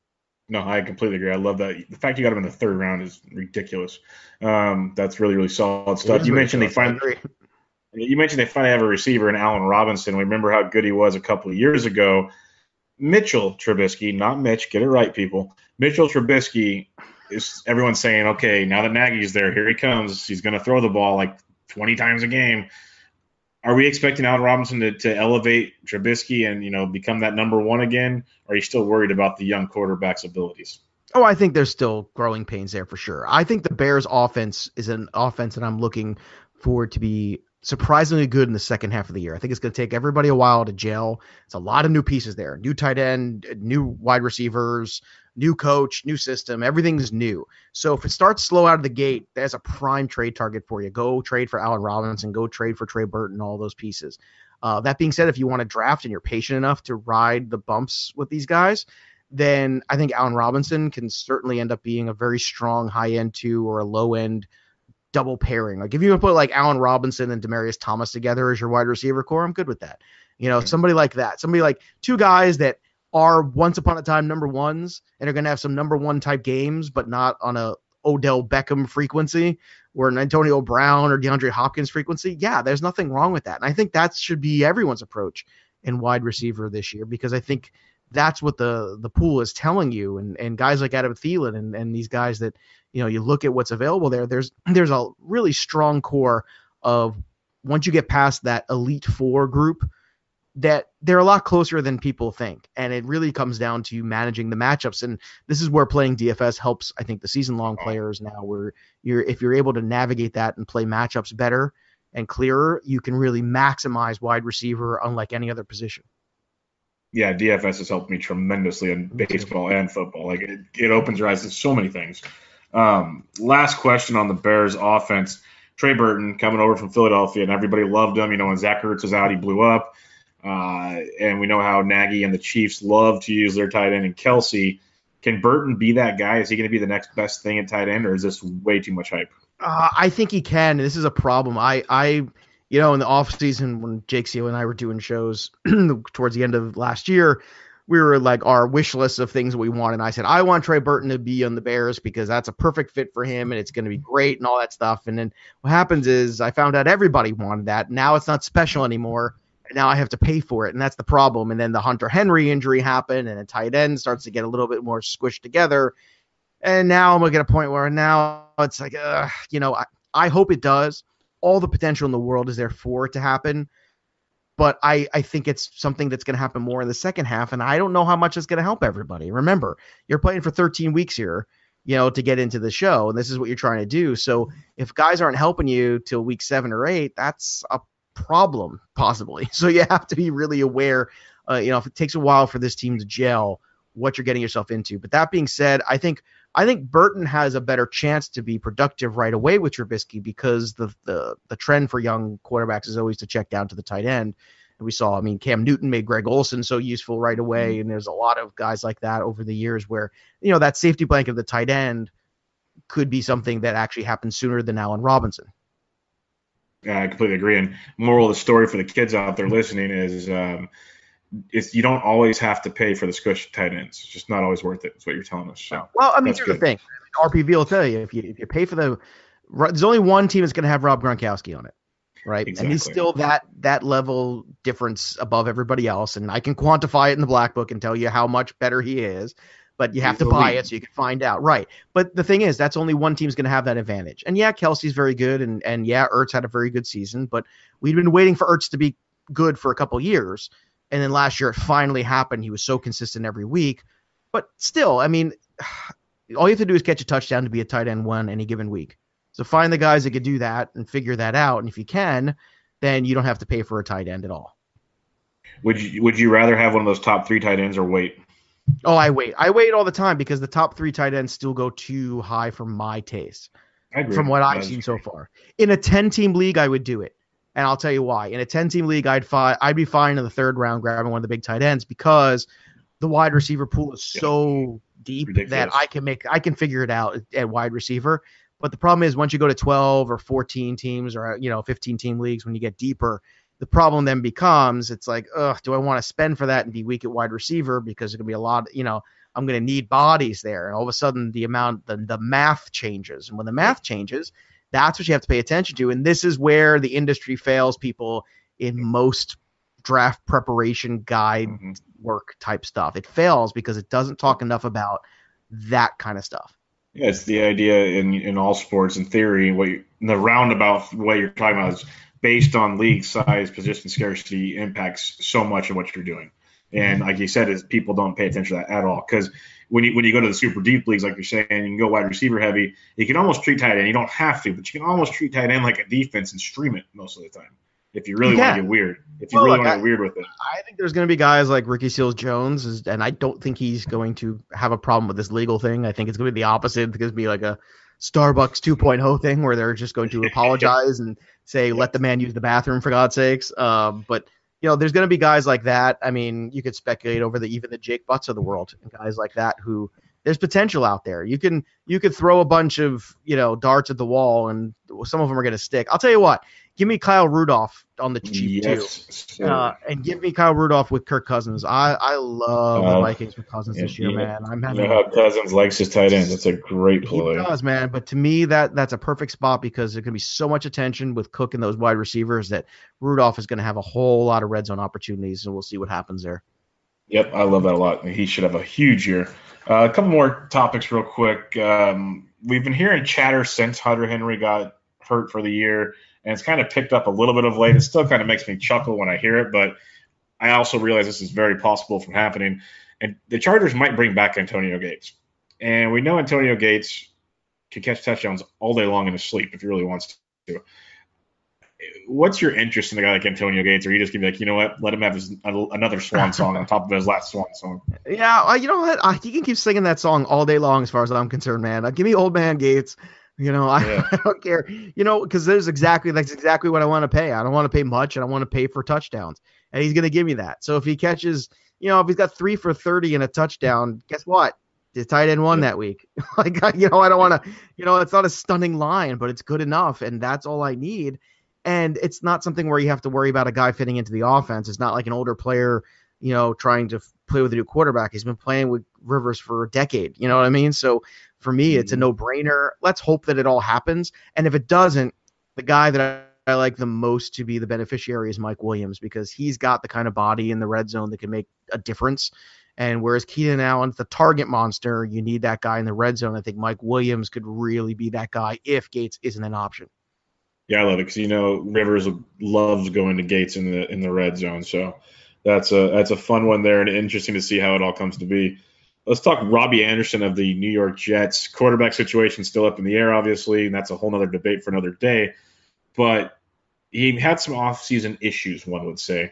No, I completely agree. I love that. The fact you got him in the third round is ridiculous. Um, that's really, really solid stuff. You mentioned they finally, you mentioned they finally have a receiver in Allen Robinson. We remember how good he was a couple of years ago. Mitchell Trubisky, not Mitch, get it right, people. Mitchell Trubisky is everyone's saying, okay, now that Nagy's there, here he comes. He's going to throw the ball like twenty times a game. Are we expecting Allen Robinson to, to elevate Trubisky and, you know, become that number one again? Or are you still worried about the young quarterback's abilities? Oh, I think there's still growing pains there for sure. I think the Bears offense is an offense that I'm looking forward to be surprisingly good in the second half of the year. I think it's going to take everybody a while to gel. It's a lot of new pieces there. New tight end, new wide receivers, new coach, new system. Everything's new. So if it starts slow out of the gate, that's a prime trade target for you. Go trade for Allen Robinson. Go trade for Trey Burton, all those pieces. Uh, that being said, if you want to draft and you're patient enough to ride the bumps with these guys, then I think Allen Robinson can certainly end up being a very strong high-end two or a low-end double pairing. Like if you can put like Allen Robinson and Demaryius Thomas together as your wide receiver core, I'm good with that. You know, somebody like that, somebody like two guys that are once upon a time number ones and are going to have some number one type games, but not on a Odell Beckham frequency or an Antonio Brown or DeAndre Hopkins frequency. Yeah, there's nothing wrong with that. And I think that should be everyone's approach in wide receiver this year, because I think that's what the, the pool is telling you. And, and guys like Adam Thielen and, and these guys that, you know, you look at what's available there, there's, there's a really strong core of once you get past that elite four group, that they're a lot closer than people think. And it really comes down to managing the matchups. And this is where playing D F S helps, I think, the season-long players now, where you're if you're able to navigate that and play matchups better and clearer, you can really maximize wide receiver unlike any other position. Yeah, D F S has helped me tremendously in baseball and football. Like it, it opens your eyes to so many things. Um, last question on the Bears offense. Trey Burton coming over from Philadelphia, and everybody loved him. You know, when Zach Ertz was out, he blew up. Uh, and we know how Nagy and the Chiefs love to use their tight end in Kelsey. Can Burton be that guy? Is he going to be the next best thing at tight end, or is this way too much hype? Uh, I think he can. This is a problem. I, I, you know, in the offseason when Jake Seal and I were doing shows towards the end of last year, we were like our wish list of things we want. And I said, I want Trey Burton to be on the Bears because that's a perfect fit for him and it's going to be great and all that stuff. And then what happens is I found out everybody wanted that. Now it's not special anymore. Now I have to pay for it, and that's the problem. And then the Hunter Henry injury happened, and a tight end starts to get a little bit more squished together. And now I'm going to get a point where now it's like, uh, you know, I, I hope it does. All the potential in the world is there for it to happen. But I, I think it's something that's going to happen more in the second half, and I don't know how much it's going to help everybody. Remember, you're playing for thirteen weeks here, you know, to get into the show, and this is what you're trying to do. So if guys aren't helping you till week seven or eight, that's a problem possibly. So you have to be really aware, uh, you know, if it takes a while for this team to gel, what you're getting yourself into. But that being said, I think I think Burton has a better chance to be productive right away with Trubisky because the the the trend for young quarterbacks is always to check down to the tight end. And we saw, I mean, Cam Newton made Greg Olsen so useful right away, mm-hmm. and there's a lot of guys like that over the years where, you know, that safety blanket of the tight end could be something that actually happens sooner than Allen Robinson. Yeah, I completely agree. And moral of the story for the kids out there listening is um, it's, you don't always have to pay for the squish tight ends. It's just not always worth it. That's what you're telling us. So, well, I mean, here's good. the thing. R P V will tell you, if you if you pay for the – there's only one team that's going to have Rob Gronkowski on it, right? Exactly. And he's still that that level difference above everybody else. And I can quantify it in the black book and tell you how much better he is. But you have He's to buy it so you can find out. Right. But the thing is, that's only one team's going to have that advantage. And, yeah, Kelsey's very good. And, and yeah, Ertz had a very good season. But we'd been waiting for Ertz to be good for a couple years. And then last year it finally happened. He was so consistent every week. But still, I mean, all you have to do is catch a touchdown to be a tight end one any given week. So find the guys that could do that and figure that out. And if you can, then you don't have to pay for a tight end at all. Would you, would you rather have one of those top three tight ends or wait? Oh, I wait. I wait all the time because the top three tight ends still go too high for my taste. I agree. From what I've seen so far. In a ten-team league, I would do it. And I'll tell you why. In a ten-team league, I'd fi- I'd be fine in the third round grabbing one of the big tight ends because the wide receiver pool is so deep Ridiculous. that I can make I can figure it out at wide receiver. But the problem is once you go to twelve or fourteen teams or you know fifteen-team leagues, when you get deeper, the problem then becomes it's like, ugh, do I want to spend for that and be weak at wide receiver because there's gonna be a lot, you know, I'm gonna need bodies there, and all of a sudden the amount the the math changes, and when the math changes, that's what you have to pay attention to. And this is where the industry fails people in most draft preparation guide Mm-hmm. work type stuff. It fails because it doesn't talk enough about that kind of stuff. Yeah, it's the idea in in all sports. In theory, what you, the roundabout way you're talking about is based on league size, position scarcity impacts so much of what you're doing. And like you said, is people don't pay attention to that at all because when you when you go to the super deep leagues, like you're saying, you can go wide receiver heavy. You can almost treat tight end. You don't have to, but you can almost treat tight end like a defense and stream it most of the time if you really You want to can. get weird. If you Well, really look, want to I- get weird with it. I think there's going to be guys like Ricky Seals-Jones, and I don't think he's going to have a problem with this legal thing. I think it's going to be the opposite. It's going to be like a Starbucks two point oh thing where they're just going to apologize and say, let the man use the bathroom for God's sakes. Um, but, you know, there's going to be guys like that. I mean, you could speculate over the even the Jake Butts of the world and guys like that who there's potential out there. You can you could throw a bunch of, you know, darts at the wall and some of them are going to stick. I'll tell you what, give me Kyle Rudolph on the cheap too. Yes, sir. Uh, and give me Kyle Rudolph with Kirk Cousins. I, I love the Uh, Vikings with Cousins yeah, this year, yeah. man. I'm You having know how Cousins likes his tight ends. That's a great he play. does, man. But to me, that that's a perfect spot because there can be so much attention with Cook and those wide receivers that Rudolph is going to have a whole lot of red zone opportunities, and we'll see what happens there. Yep, I love that a lot. He should have a huge year. Uh, a couple more topics real quick. Um, we've been hearing chatter since Hunter Henry got hurt for the year, and it's kind of picked up a little bit of late. It still kind of makes me chuckle when I hear it, but I also realize this is very possible from happening. And the Chargers might bring back Antonio Gates. And we know Antonio Gates can catch touchdowns all day long in his sleep if he really wants to. What's your interest in a guy like Antonio Gates? Or are you just going to be like, you know what, let him have his, another swan song on top of his last swan song? Yeah, uh, you know what? Uh, he can keep singing that song all day long as far as I'm concerned, man. Uh, give me Old Man Gates. You know, I, Yeah. I don't care. You know, because there's exactly that's exactly what I want to pay. I don't want to pay much, and I want to pay for touchdowns, and he's going to give me that. So if he catches, you know, if he's got three for thirty and a touchdown, guess what? The tight end won Yeah. that week. Like, you know, I don't want to. You know, it's not a stunning line, but it's good enough, and that's all I need. And it's not something where you have to worry about a guy fitting into the offense. It's not like an older player, you know, trying to f- play with a new quarterback. He's been playing with Rivers for a decade. You know what I mean? So for me, it's a no-brainer. Let's hope that it all happens. And if it doesn't, the guy that I, I like the most to be the beneficiary is Mike Williams because he's got the kind of body in the red zone that can make a difference. And whereas Keenan Allen's the target monster, you need that guy in the red zone. I think Mike Williams could really be that guy if Gates isn't an option. Yeah, I love it because you know Rivers loves going to Gates in the in the red zone, so that's a that's a fun one there and interesting to see how it all comes to be. Let's talk Robbie Anderson of the New York Jets. Quarterback situation still up in the air, obviously, and that's a whole other debate for another day. But he had some off-season issues, one would say.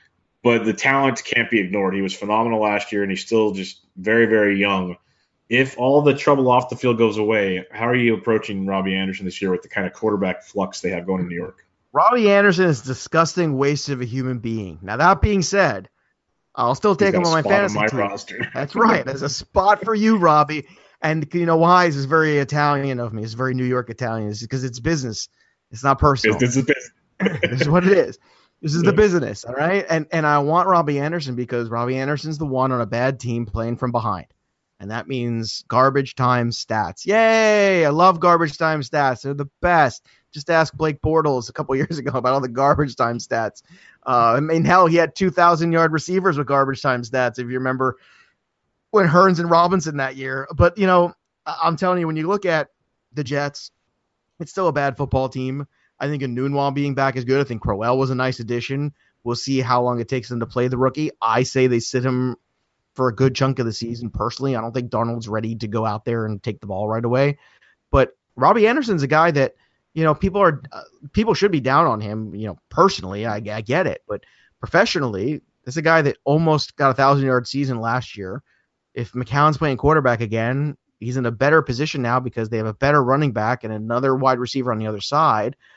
But the talent can't be ignored. He was phenomenal last year, and he's still just very, very young. If all the trouble off the field goes away, how are you approaching Robbie Anderson this year with the kind of quarterback flux they have going in New York? Robbie Anderson is a disgusting waste of a human being. Now, that being said, I'll still take him He's on got my a spot fantasy on my team. roster. That's right. There's a spot for you, Robbie. And you know why? This is very Italian of me. It's very New York Italian. It's because it's business. It's not personal. This is this. This is what it is. This is the business, all right? And and I want Robbie Anderson because Robbie Anderson's the one on a bad team playing from behind. And that means garbage time stats. Yay! I love garbage time stats. They're the best. Just ask Blake Bortles a couple years ago about all the garbage time stats. Uh, I mean, hell, he had two thousand yard receivers with garbage time stats, if you remember when Hearns and Robinson that year. But, you know, I- I'm telling you, when you look at the Jets, it's still a bad football team. I think Enunwa being back is good. I think Crowell was a nice addition. We'll see how long it takes them to play the rookie. I say they sit him for a good chunk of the season. Personally, I don't think Darnold's ready to go out there and take the ball right away. But Robbie Anderson's a guy that, you know, people are uh, people should be down on him. You know, personally, I, I get it, but professionally, this is a guy that almost got a thousand yard season last year. If McCown's playing quarterback again, he's in a better position now because they have a better running back and another wide receiver on the other side.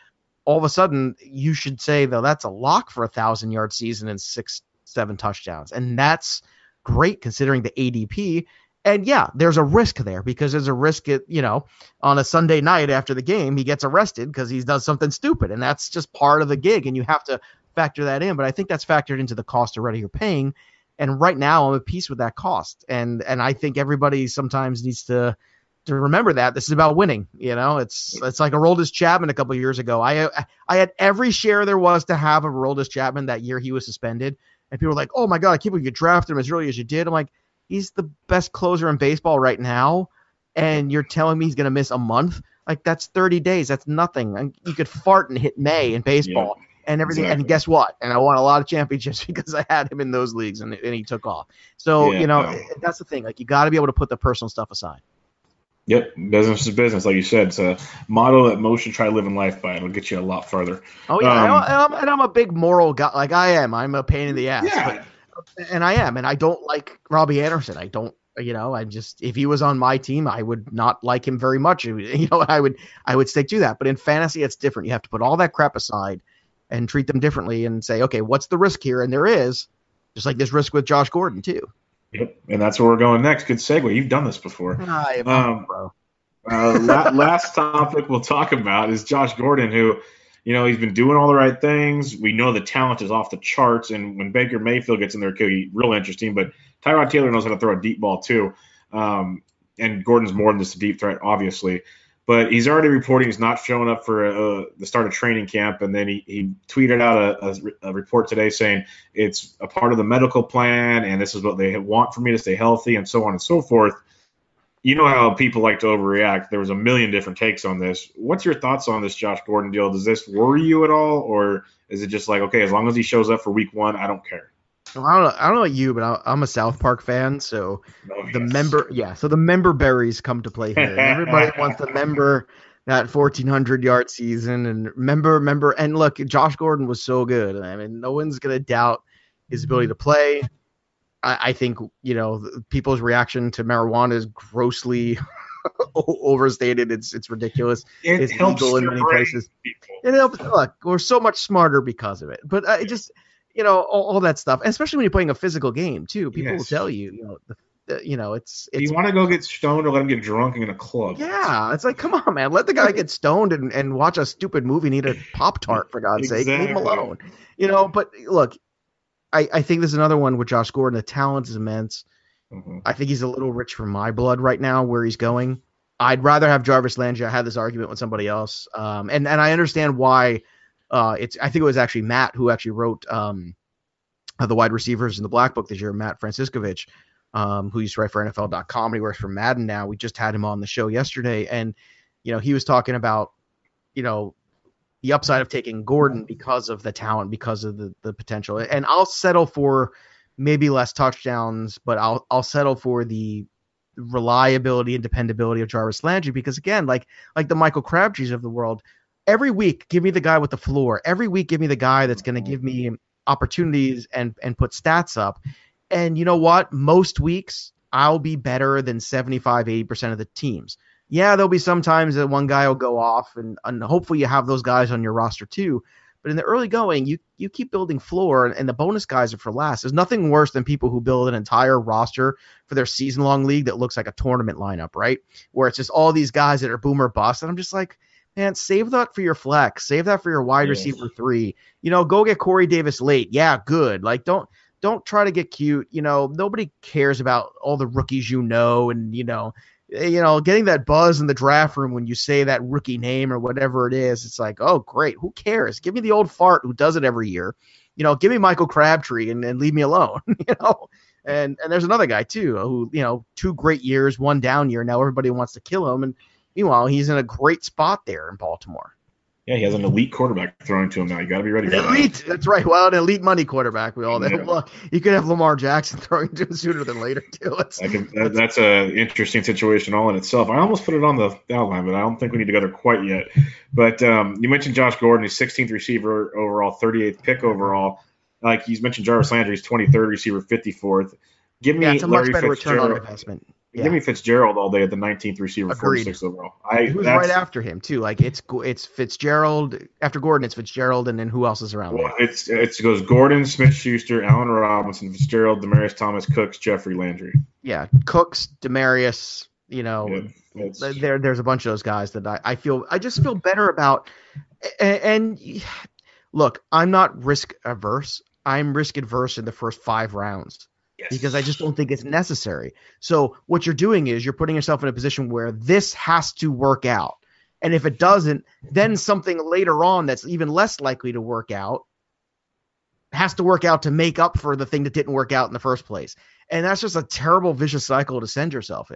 all of a sudden you should say, though, that's a lock for a thousand yard season and six, seven touchdowns. And that's great considering the A D P. And yeah, there's a risk there because there's a risk, at, you know, on a Sunday night after the game, he gets arrested because he does something stupid. And that's just part of the gig. And you have to factor that in. But I think that's factored into the cost already you're paying. And right now I'm at peace with that cost. And, and I think everybody sometimes needs to, to remember that this is about winning. You know, it's, it's like Aroldis Chapman a couple of years ago. I, I had every share there was to have of Aroldis Chapman that year he was suspended. And people were like, oh my God, I can't believe you drafted him as early as you did. I'm like, he's the best closer in baseball right now, and you're telling me he's going to miss a month? Like, that's thirty days. That's nothing. And you could fart and hit May in baseball yeah, and everything. Exactly. And guess what? And I won a lot of championships because I had him in those leagues, and, and he took off. So, yeah, you know, no. that's the thing. Like, you got to be able to put the personal stuff aside. Yep, business is business, like you said. It's a motto that most should try living life by. It'll get you a lot farther. Oh, yeah, um, and, I'm, and I'm a big moral guy. Like, I am. I'm a pain in the ass. Yeah. But, and I am, and I don't like Robbie Anderson. I don't, you know, I just, if he was on my team, I would not like him very much. You know, I would, I would stick to that. But in fantasy, it's different. You have to put all that crap aside and treat them differently and say, okay, what's the risk here? And there is, just like this risk with Josh Gordon too. Yep, and that's where we're going next. Good segue. You've done this before. I am, um, bro. uh, la- last topic we'll talk about is Josh Gordon, who, you know, he's been doing all the right things. We know the talent is off the charts, and when Baker Mayfield gets in there, it could be real interesting. But Tyrod Taylor knows how to throw a deep ball too, um, and Gordon's more than just a deep threat, obviously. But he's already reporting he's not showing up for uh, the start of training camp, and then he, he tweeted out a, a, a report today saying it's a part of the medical plan, and this is what they want for me to stay healthy, and so on and so forth. You know how people like to overreact. There was a million different takes on this. What's your thoughts on this Josh Gordon deal? Does this worry you at all, or is it just like, okay, as long as he shows up for week one, I don't care? Well, I don't know. I don't know about you, but I'm a South Park fan, so oh, the yes. member, yeah, so the member berries come to play here. Everybody wants the member that fourteen hundred yard season, and member, member, and look, Josh Gordon was so good. I mean, no one's gonna doubt his ability to play. I, I think you know people's reaction to marijuana is grossly overstated. It's it's ridiculous. It it's helps legal in many places. People. It helps. Look, we're so much smarter because of it. But uh, it just. You know, all, all that stuff, especially when you're playing a physical game too. People yes. will tell you, you know, the, the, you know, it's. it's Do you want to go get stoned or let him get drunk in a club? Yeah, it's like, come on, man, let the guy get stoned and, and watch a stupid movie and eat a Pop-Tart for God's exactly. sake. Leave him alone. You know, but look, I, I think there's another one with Josh Gordon. The talent is immense. Mm-hmm. I think he's a little rich for my blood right now where he's going. I'd rather have Jarvis Landry. I had this argument with somebody else, um, and and I understand why. Uh, it's I think it was actually Matt who actually wrote um, uh, the wide receivers in the Black Book this year, Matt Franciscovich, um, who used to write for N F L dot com. He works for Madden now. We just had him on the show yesterday, and you know he was talking about you know the upside of taking Gordon because of the talent, because of the the potential. And I'll settle for maybe less touchdowns, but I'll I'll settle for the reliability and dependability of Jarvis Landry because again, like like the Michael Crabtrees of the world. Every week, give me the guy with the floor. Every week, give me the guy that's going to give me opportunities and and put stats up. And you know what? Most weeks, I'll be better than seventy-five, eighty percent of the teams. Yeah, there'll be some times that one guy will go off, and, and hopefully you have those guys on your roster too. But in the early going, you you keep building floor, and, and the bonus guys are for last. There's nothing worse than people who build an entire roster for their season-long league that looks like a tournament lineup, right? Where it's just all these guys that are boom or bust. And I'm just like, man, save that for your flex. Save that for your wide yes. receiver three. You know, go get Corey Davis late. Yeah, good. Like, don't don't try to get cute. You know, nobody cares about all the rookies you know, and you know, you know, getting that buzz in the draft room when you say that rookie name or whatever it is. It's like, oh, great. Who cares? Give me the old fart who does it every year. You know, give me Michael Crabtree and, and leave me alone. You know, and and there's another guy too who you know, two great years, one down year. Now everybody wants to kill him and. Meanwhile, he's in a great spot there in Baltimore. Yeah, he has an elite quarterback throwing to him now. You got to be ready for an elite, that. That's right. Well, an elite money quarterback. We all yeah. Well, you could have Lamar Jackson throwing to him sooner than later too. It's, can, that, that's an interesting situation all in itself. I almost put it on the outline, but I don't think we need to go there quite yet. But um, you mentioned Josh Gordon, he's sixteenth receiver overall, thirty-eighth pick overall. Like you mentioned, Jarvis Landry, he's twenty-third receiver, fifty-fourth. Give me yeah, it's a Larry much better Fitzgerald. return on investment. Yeah. Give me Fitzgerald all day at the nineteenth receiver, Agreed. forty-sixth overall. I, Who's that's, right after him too? Like it's it's Fitzgerald after Gordon. It's Fitzgerald, and then who else is around Well, there? it's it's it goes Gordon, Smith-Schuster, Allen Robinson, Fitzgerald, Demarius Thomas, Cooks, Jeffrey Landry. Yeah, Cooks, Demarius. You know, Yeah, it's- there there's a bunch of those guys that I, I feel I just feel better about. And, and look, I'm not risk averse. I'm risk adverse in the first five rounds. Yes. Because I just don't think it's necessary. So what you're doing is you're putting yourself in a position where this has to work out. And if it doesn't, then something later on that's even less likely to work out has to work out to make up for the thing that didn't work out in the first place. And that's just a terrible vicious cycle to send yourself in.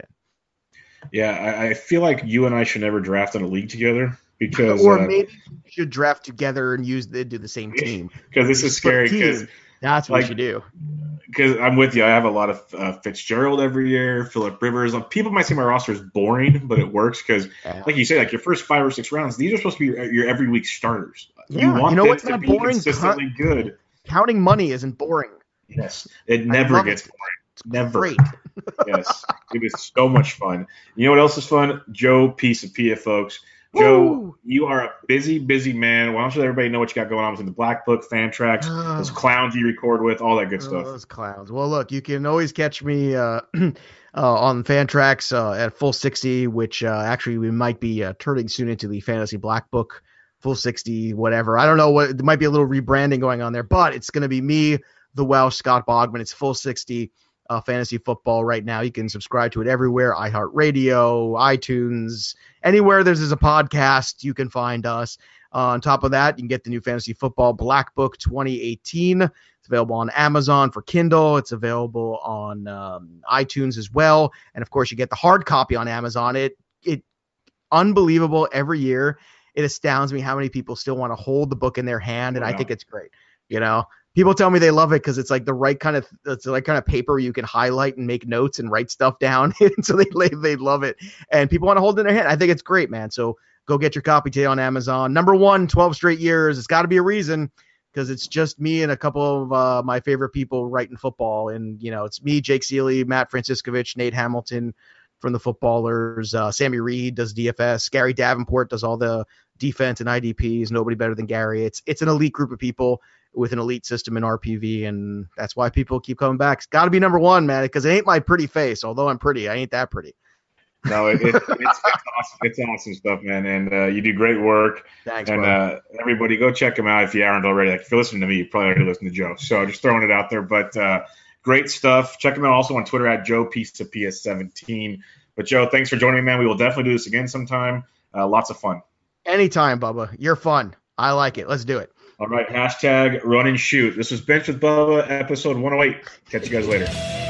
Yeah, I, I feel like you and I should never draft in a league together because Or uh, maybe you should draft together and use the, do the same team. because this is scary Split because team. That's what like, you do. because I'm with you. I have a lot of uh, Fitzgerald every year, Phillip Rivers. Like, people might say my roster is boring, but it works because, Yeah. like you say, like your first five or six rounds, these are supposed to be your, your every week starters. Yeah, You want you know them what's to not be boring? consistently good. Counting money isn't boring. Yes, it never love gets it. boring. Never. Great. Yes, it is so much fun. You know what else is fun? Joe Pisapia, folks. Joe, Woo! you are a busy, busy man. Why don't you let everybody know what you got going on within the Black Book, fan tracks, Oh. those clowns you record with, all that good Oh, stuff. those clowns. Well, look, you can always catch me uh, uh, on fan tracks uh, at Full sixty, which uh, actually we might be uh, turning soon into the Fantasy Black Book, Full sixty, whatever. I don't know what. There might be a little rebranding going on there, but it's going to be me, the Welsh, Scott Bogman. It's Full sixty uh, fantasy football right now. You can subscribe to it everywhere: iHeartRadio, iTunes, anywhere there's, there's a podcast. You can find us. Uh, on top of that, you can get the new Fantasy Football Black Book twenty eighteen. It's available on Amazon for Kindle. It's available on um, iTunes as well. And of course, you get the hard copy on Amazon. It it unbelievable every year. It astounds me how many people still want to hold the book in their hand, and Wow. I think it's great. You know, people tell me they love it because it's like the right kind of it's the right kind of paper you can highlight and make notes and write stuff down. And so they they love it, and people want to hold it in their hand. I think it's great, man. So go get your copy today on Amazon. Number one, twelve straight years. It's got to be a reason because it's just me and a couple of uh, my favorite people writing football. And, you know, it's me, Jake Seeley, Matt Franciscovich, Nate Hamilton from the Footballers. Uh, Sammy Reed does D F S. Gary Davenport does all the defense and I D Ps. Nobody better than Gary. It's it's an elite group of people with an elite system in R P V, and that's why people keep coming back. It's got to be number one, man, because it ain't my pretty face. Although I'm pretty, I ain't that pretty. No, it, it, it's, it's awesome. It's awesome stuff, man. And uh, you do great work. Thanks, and bro. uh, everybody, go check him out if you aren't already. Like, if you're listening to me, you probably already listened to Joe. So just throwing it out there. But uh, great stuff. Check him out also on Twitter at Joe Pisapia seventeen. But Joe, thanks for joining me, man. We will definitely do this again sometime. Uh, lots of fun. Anytime, Bubba. You're fun. I like it. Let's do it. All right, hashtag run and shoot. This was Bench with Bubba, episode one oh eight. Catch you guys later.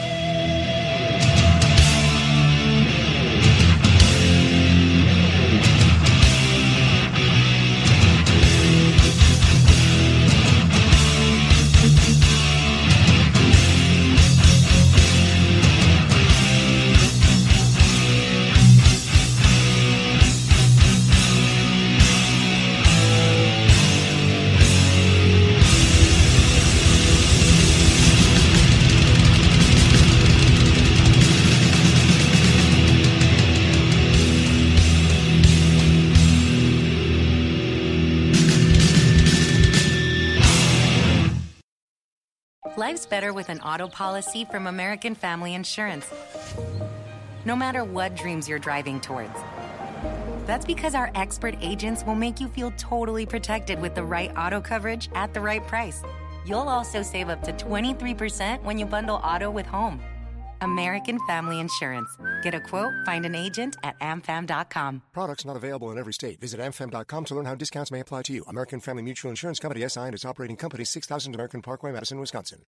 Life's better with an auto policy from American Family Insurance. No matter what dreams you're driving towards. That's because our expert agents will make you feel totally protected with the right auto coverage at the right price. You'll also save up to twenty-three percent when you bundle auto with home. American Family Insurance. Get a quote, find an agent at a m fam dot com. Products not available in every state. Visit a m fam dot com to learn how discounts may apply to you. American Family Mutual Insurance Company, S I and its operating company, six thousand American Parkway, Madison, Wisconsin.